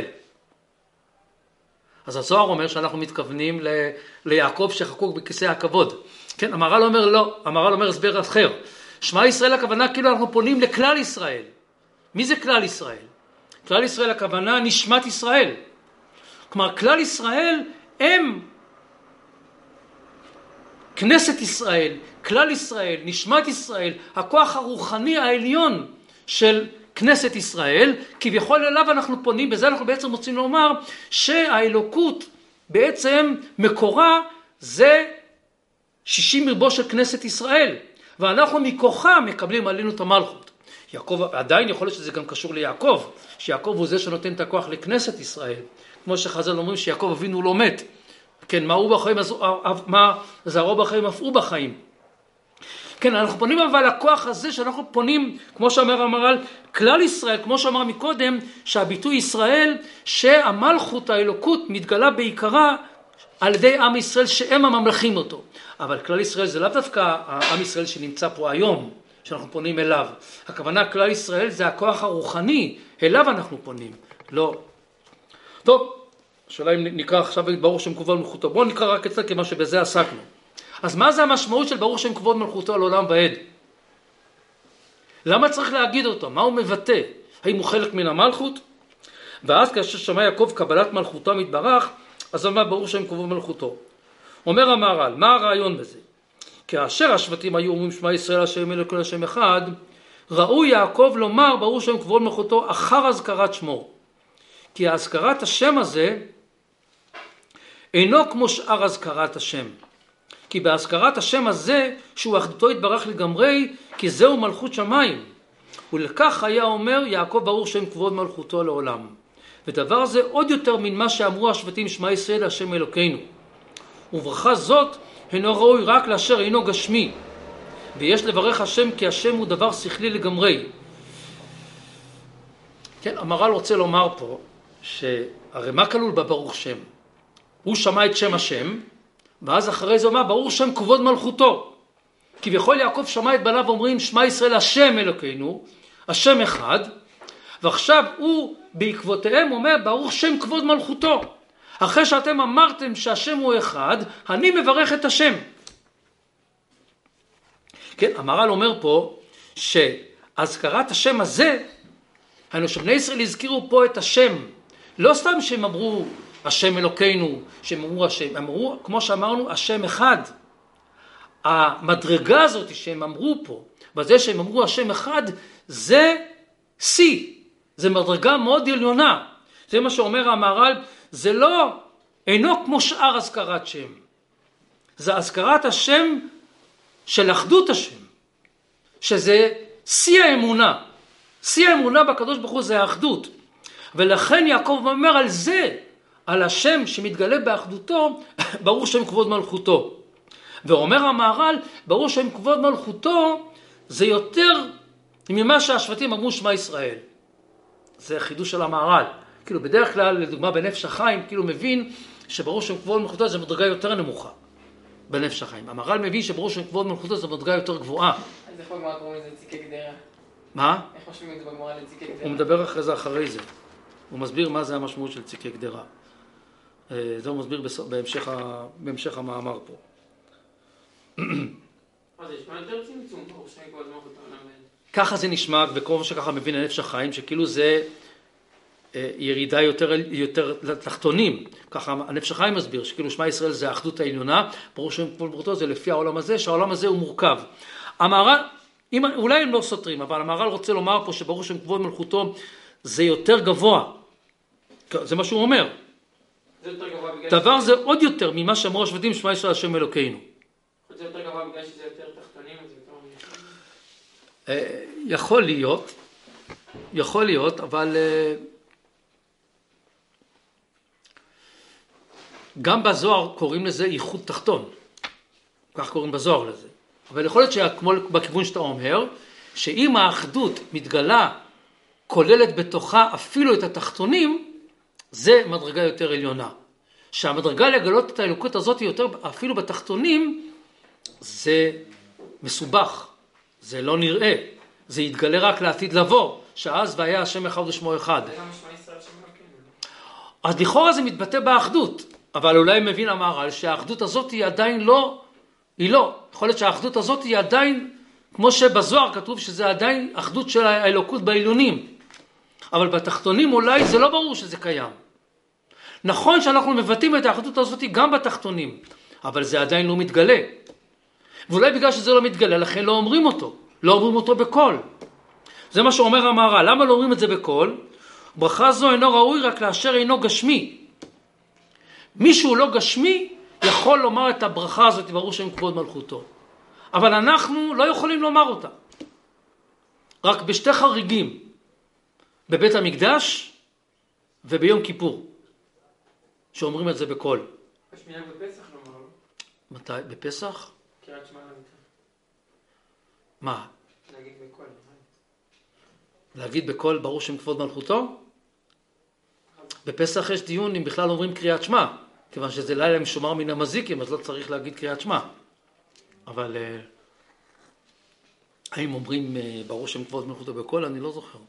אז הזוהר אומר שאנחנו מתכוונים ליעקב שחקוק בכיסא הכבוד. כן, המהר"ל אומר לא, המהר"ל אומר הסבר אחר. שמע ישראל הכוונה כאילו אנחנו פונים לכלל ישראל. מי זה כלל ישראל? כלל ישראל הכוונה נשמת ישראל. כלומר כלל ישראל הם כנסת ישראל, כלל ישראל, נשמת ישראל, הכוח הרוחני העליון של כנסת ישראל, כביכול אליו אנחנו פונים, בזה אנחנו בעצם רוצים לומר שהאלוקות בעצם מקורה זה 60 רבו של כנסת ישראל, ואנחנו מכוחה מקבלים עלינו את המלכות. יעקב, עדיין יכול להיות שזה גם קשור ליעקב, שיעקב הוא זה שנותן את הכוח לכנסת ישראל, כמו שחז"ל אומרים שיעקב אבינו לא מת, כן, מה הוא בחיים, מה זרעו בחיים, אף הוא בחיים. כן, אנחנו פונים אבל לכוח הזה שאנחנו פונים, כמו שאומר המהר"ל, כלל ישראל, כמו שאמר מקודם, שהביטוי ישראל, שהמלכות, האלוקות, מתגלה בעיקרה על ידי עם ישראל שהם הממלכים אותו. אבל כלל ישראל זה לאו דווקא עם ישראל שנמצא פה היום, שאנחנו פונים אליו. הכוונה כלל ישראל זה הכוח הרוחני, אליו אנחנו פונים. לא. טוב, השאלה אם נקרא עכשיו ברור שמקובל מלכותו. בואו נקרא רק אצלה כמה שבזה עסקנו. אז מה זה המשמעות של ברוך שם כבוד מלכותו לעולם ועד? למה צריך להגיד אותו? מה הוא מבטא? האם הוא חלק מן המלכות? ואז כאשר שמע יעקב קבלת מלכותו מתברך, אז אמר ברוך שם כבוד מלכותו. אומר המהר"ל, מה הרעיון בזה? כאשר השבטים היו אומרים שמע ישראל השם אלוקינו השם אחד, ראו יעקב לומר ברוך שם כבוד מלכותו אחר הזכרת שמו. כי הזכרת השם הזה אינו כמו שאר הזכרת השם. כי בהזכרת השם הזה, שהוא אחדותו יתברך לגמרי, כי זהו מלכות שמיים. ולכך היה אומר יעקב ברוך שם כבוד מלכותו לעולם. ודבר זה עוד יותר מן מה שאמרו השבטים שמע ישראל השם אלוקינו. וברכה זאת אינו ראוי רק לאשר אינו גשמי. ויש לברך השם כי השם הוא דבר שכלי לגמרי. כן, המהר"ל רוצה לומר פה, שהרי מה כלול בברוך שם? הוא שמע את שם השם, ואז אחרי זה אומר ברוך שם כבוד מלכותו. כביכול יעקב שמע את בניו ואומרים שמע ישראל השם אלוקינו, השם אחד, ועכשיו הוא בעקבותיהם אומר ברוך שם כבוד מלכותו. אחרי שאתם אמרתם שהשם הוא אחד, אני מברך את השם. כן, המהר"ל אומר פה שהזכרת השם הזה, היינו שבני ישראל הזכירו פה את השם, לא סתם שהם אמרו השם אלוקינו, שהם אמרו השם, אמרו כמו שאמרנו השם אחד. המדרגה הזאת שהם אמרו פה, בזה שהם אמרו השם אחד, זה שיא, זה מדרגה מאוד עליונה. זה מה שאומר המהר"ל, זה לא, אינו כמו שאר הזכרת שם. זה הזכרת השם של אחדות השם, שזה שיא האמונה. שיא האמונה בקדוש ברוך הוא זה האחדות. ולכן יעקב אומר על זה, על השם שמתגלה באחדותו, ברוך שם כבוד מלכותו. ואומר המהר"ל, ברוך שם כבוד מלכותו, זה יותר ממה שהשבטים אמרו שמע ישראל. זה חידוש של המהר"ל. כאילו בדרך כלל, לדוגמה בנפש החיים, כאילו מבין שברוך שם כבוד מלכותו זה מדרגה יותר נמוכה בנפש החיים. המהר"ל מבין שברוך שם כבוד מלכותו זה מדרגה יותר גבוהה. אז איך בגמרא קוראים לזה ציקי גדרה? מה? איך משמעים את זה בגמרא לציקי גדרה? הוא מדבר אחרי זה. הוא מסביר מה זה המשמעות של ציקי גדרה. זה הוא מסביר בהמשך המאמר פה. אז יש מה יותר צמצום ברוך שם כבוד מלכותו לעולם ועד. ככה זה נשמע, וכל שככה מבין הנפש החיים, שכאילו זה ירידה יותר לתחתונים. ככה הנפש החיים מסביר, שכאילו שמע ישראל זה האחדות העליונה, ברוך שם כבוד מלכותו זה לפי העולם הזה, שהעולם הזה הוא מורכב. המהר"ל, אולי הם לא סותרים, אבל המהר"ל רוצה לומר פה שברוך שם כבוד מלכותו זה יותר גבוה. זה מה שהוא אומר. דבר זה עוד יותר ממה שאמרו השבטים שמע ישראל השם אלוקינו. זה יותר גבוה בגלל שזה יותר תחתונים, אז זה יותר... יכול להיות, אבל גם בזוהר קוראים לזה ייחוד תחתון. כך קוראים בזוהר לזה. אבל יכול להיות שכמו בכיוון שאתה אומר, שאם האחדות מתגלה, כוללת בתוכה אפילו את התחתונים, זה מדרגה יותר עליונה. שהמדרגה לגלות את האלוקות הזאת יותר אפילו בתחתונים, זה מסובך, זה לא נראה, זה יתגלה רק לעתיד לבוא, שאז והיה השם אחד ושמו אחד. אז לכאורה זה מתבטא באחדות, אבל אולי מבין המהר"ל שהאחדות הזאת היא עדיין לא, היא לא. יכול להיות שהאחדות הזאת היא עדיין, כמו שבזוהר כתוב שזה עדיין אחדות של האלוקות בעליונים, אבל בתחתונים אולי זה לא ברור שזה קיים. נכון שאנחנו מבטאים את האחדות הזאת גם בתחתונים, אבל זה עדיין לא מתגלה. ואולי בגלל שזה לא מתגלה, לכן לא אומרים אותו. לא אומרים אותו בקול. זה מה שאומר המהר"ל. למה לא אומרים את זה בקול? ברכה זו אינו ראוי רק לאשר אינו גשמי. מישהו לא גשמי יכול לומר את הברכה הזאת ברוך שם כבוד מלכותו. אבל אנחנו לא יכולים לומר אותה. רק בשתי חריגים. בבית המקדש וביום כיפור. שאומרים את זה בקול. יש מנהג בפסח לומר לו. מתי? בפסח? קריאת שמע למיטה. מה? להגיד בקול. להגיד בקול ברוך שם כבוד מלכותו? בפסח יש דיון אם בכלל אומרים קריאת שמע, כיוון שזה לילה משומר מן המזיקים, אז לא צריך להגיד קריאת שמע. אבל האם אומרים ברוך שם כבוד מלכותו בקול? אני לא זוכר.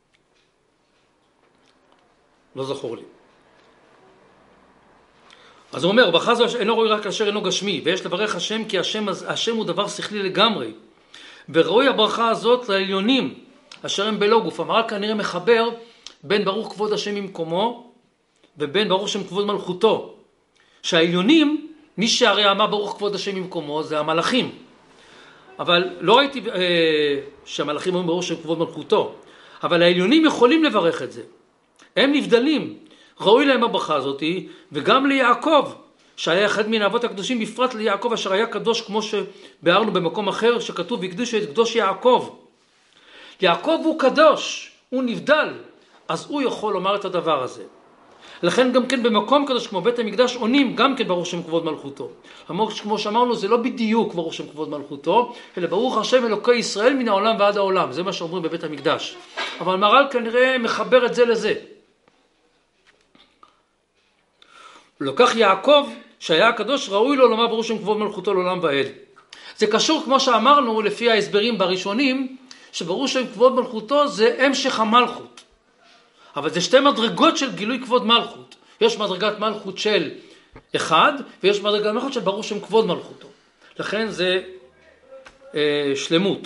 לא זכור לי. אז הוא אומר, ברכה זו אינו ראוי רק כאשר אינו גשמי, ויש לברך השם כי השם הוא דבר שכלי לגמרי. וראוי הברכה הזאת לעליונים, אשר הם בלא גוף. המהר"ל כנראה מחבר בין ברוך כבוד השם ממקומו, ובין ברוך שם כבוד מלכותו. שהעליונים, מי שהרי אמר ברוך כבוד השם ממקומו, זה המלאכים. אבל לא ראיתי שהמלאכים אומרים ברוך שם כבוד מלכותו. אבל העליונים יכולים לברך את זה. הם נבדלים. ראוי להם הברכה הזאת, וגם ליעקב, שהיה אחד מן האבות הקדושים, בפרט ליעקב אשר היה קדוש, כמו שבארנו במקום אחר, שכתוב והקדישו את קדוש יעקב. יעקב הוא קדוש, הוא נבדל, אז הוא יכול לומר את הדבר הזה. לכן גם כן במקום קדוש כמו בית המקדש עונים גם כן ברוך שם כבוד מלכותו. כמו שאמרנו, זה לא בדיוק ברוך שם כבוד מלכותו, אלא ברוך השם אלוקי ישראל מן העולם ועד העולם. זה מה שאומרים בבית המקדש. אבל מהר"ל כנראה מחבר את זה לזה. ולכך יעקב, שהיה הקדוש, ראוי לו לומר ברוך שם כבוד מלכותו לעולם ועד. זה קשור, כמו שאמרנו, לפי ההסברים בראשונים, שברוך שם כבוד מלכותו זה המשך המלכות. אבל זה שתי מדרגות של גילוי כבוד מלכות. יש מדרגת מלכות של אחד, ויש מדרגת מלכות של ברוך שם כבוד מלכותו. לכן זה שלמות.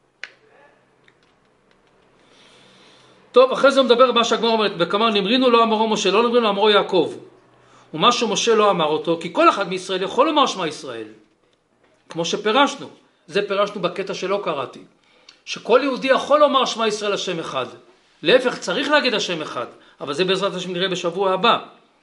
טוב, אחרי זה מדבר מה שהגמרא אומרת, וכאמר נמרינו לא אמרו משה, לא נמרינו אמרו יעקב. ומה שמשה לא אמר אותו, כי כל אחד מישראל יכול לומר שמע ישראל. כמו שפירשנו. זה פירשנו בקטע שלא קראתי. שכל יהודי יכול לומר שמע ישראל השם אחד. להפך, צריך להגיד השם אחד. אבל זה בעזרת השם נראה בשבוע הבא.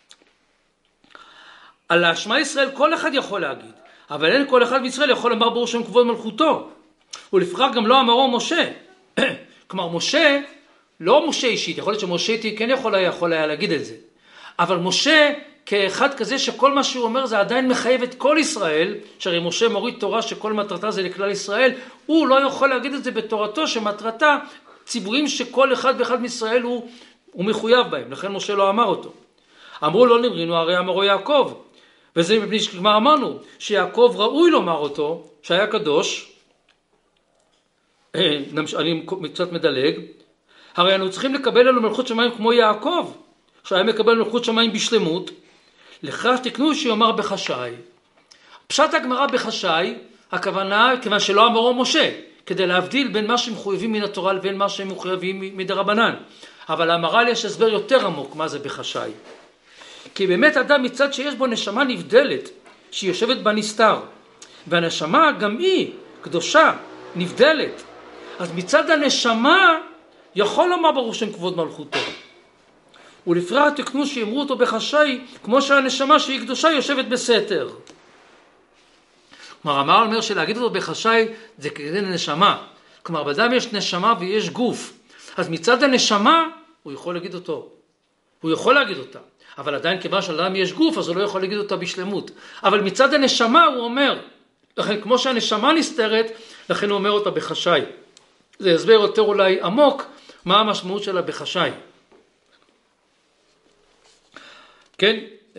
על השמע ישראל כל אחד יכול להגיד. אבל אין כל אחד מישראל יכול לומר ברוך שם כבוד מלכותו. ולפיכך גם לא אמרו משה. כלומר, משה, לא משה אישית. יכול להיות שמשה איתי כן יכול היה להגיד את זה. אבל משה כאחד כזה שכל מה שהוא אומר זה עדיין מחייב את כל ישראל, שהרי משה מוריד תורה שכל מטרתה זה לכלל ישראל, הוא לא יכול להגיד את זה בתורתו שמטרתה ציבורים שכל אחד ואחד מישראל הוא מחויב בהם, לכן משה לא אמר אותו. אמרו לא נמרינו, הרי אמרו יעקב, וזה מפני שכבר אמרנו שיעקב ראוי לומר אותו, שהיה קדוש, אני קצת מדלג, הרי אנו צריכים לקבל לנו מלכות שמיים כמו יעקב, שהיה מקבל מלכות שמיים בשלמות, לכך תקנו שיאמר בחשאי. פשט הגמרא בחשאי, הכוונה כיוון שלא אמרו משה, כדי להבדיל בין מה שמחויבים מן התורה לבין מה שהם מחויבים מדרבנן. אבל המהר"ל יש הסבר יותר עמוק מה זה בחשאי. כי באמת אדם מצד שיש בו נשמה נבדלת, שהיא יושבת בנסתר, והנשמה גם היא קדושה, נבדלת. אז מצד הנשמה יכול לומר ברוך שם כבוד מלכותו. ולפרח תקנו שיאמרו אותו בחשאי, כמו שהנשמה שהיא קדושה יושבת בסתר. כלומר, המהר"ל אומר שלהגיד אותו בחשאי זה כדי נשמה. כלומר, באדם יש נשמה ויש גוף. אז מצד הנשמה הוא יכול להגיד אותו. הוא יכול להגיד אותה. אבל עדיין כיוון שלאדם יש גוף, אז הוא לא יכול להגיד אותה בשלמות. אבל מצד הנשמה הוא אומר, לכן כמו שהנשמה נסתרת, לכן הוא אומר אותה בחשאי. זה הסבר יותר אולי עמוק, מה המשמעות שלה בחשאי. כן?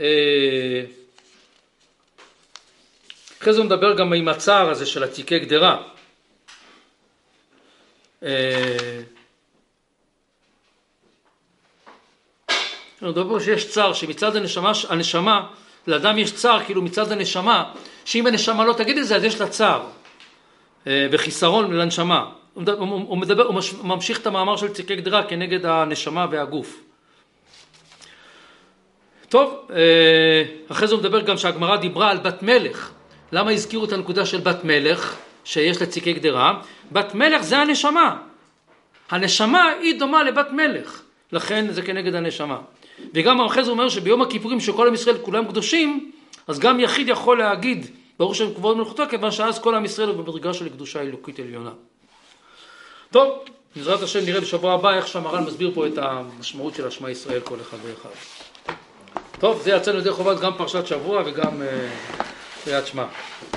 אחרי זה הוא מדבר גם עם הצער הזה של עתיקי גדרה. הוא מדבר שיש צער, שמצד הנשמה, לאדם יש צער, כאילו מצד הנשמה, שאם הנשמה לא תגיד את זה, אז יש לה צער, וחיסרון לנשמה. הוא ממשיך את המאמר של עתיקי גדרה כנגד הנשמה והגוף. טוב, אחרי זה הוא מדבר גם שהגמרא דיברה על בת מלך. למה הזכירו את הנקודה של בת מלך שיש לציקי גדרה? בת מלך זה הנשמה. הנשמה היא דומה לבת מלך. לכן זה כנגד הנשמה. וגם אחרי זה הוא אומר שביום הכיפורים שכל עם ישראל כולם קדושים, אז גם יחיד יכול להגיד ברוך שם כבוד מלכותו, כיוון שאז כל עם ישראל הוא במדרגה של קדושה אלוקית עליונה. טוב, בעזרת השם נראה בשבוע הבא איך שהמהר"ל מסביר פה את המשמעות של שמע ישראל כל אחד ואחד. טוב, זה יצאנו ידי חובת גם פרשת שבוע וגם קריאת שמע.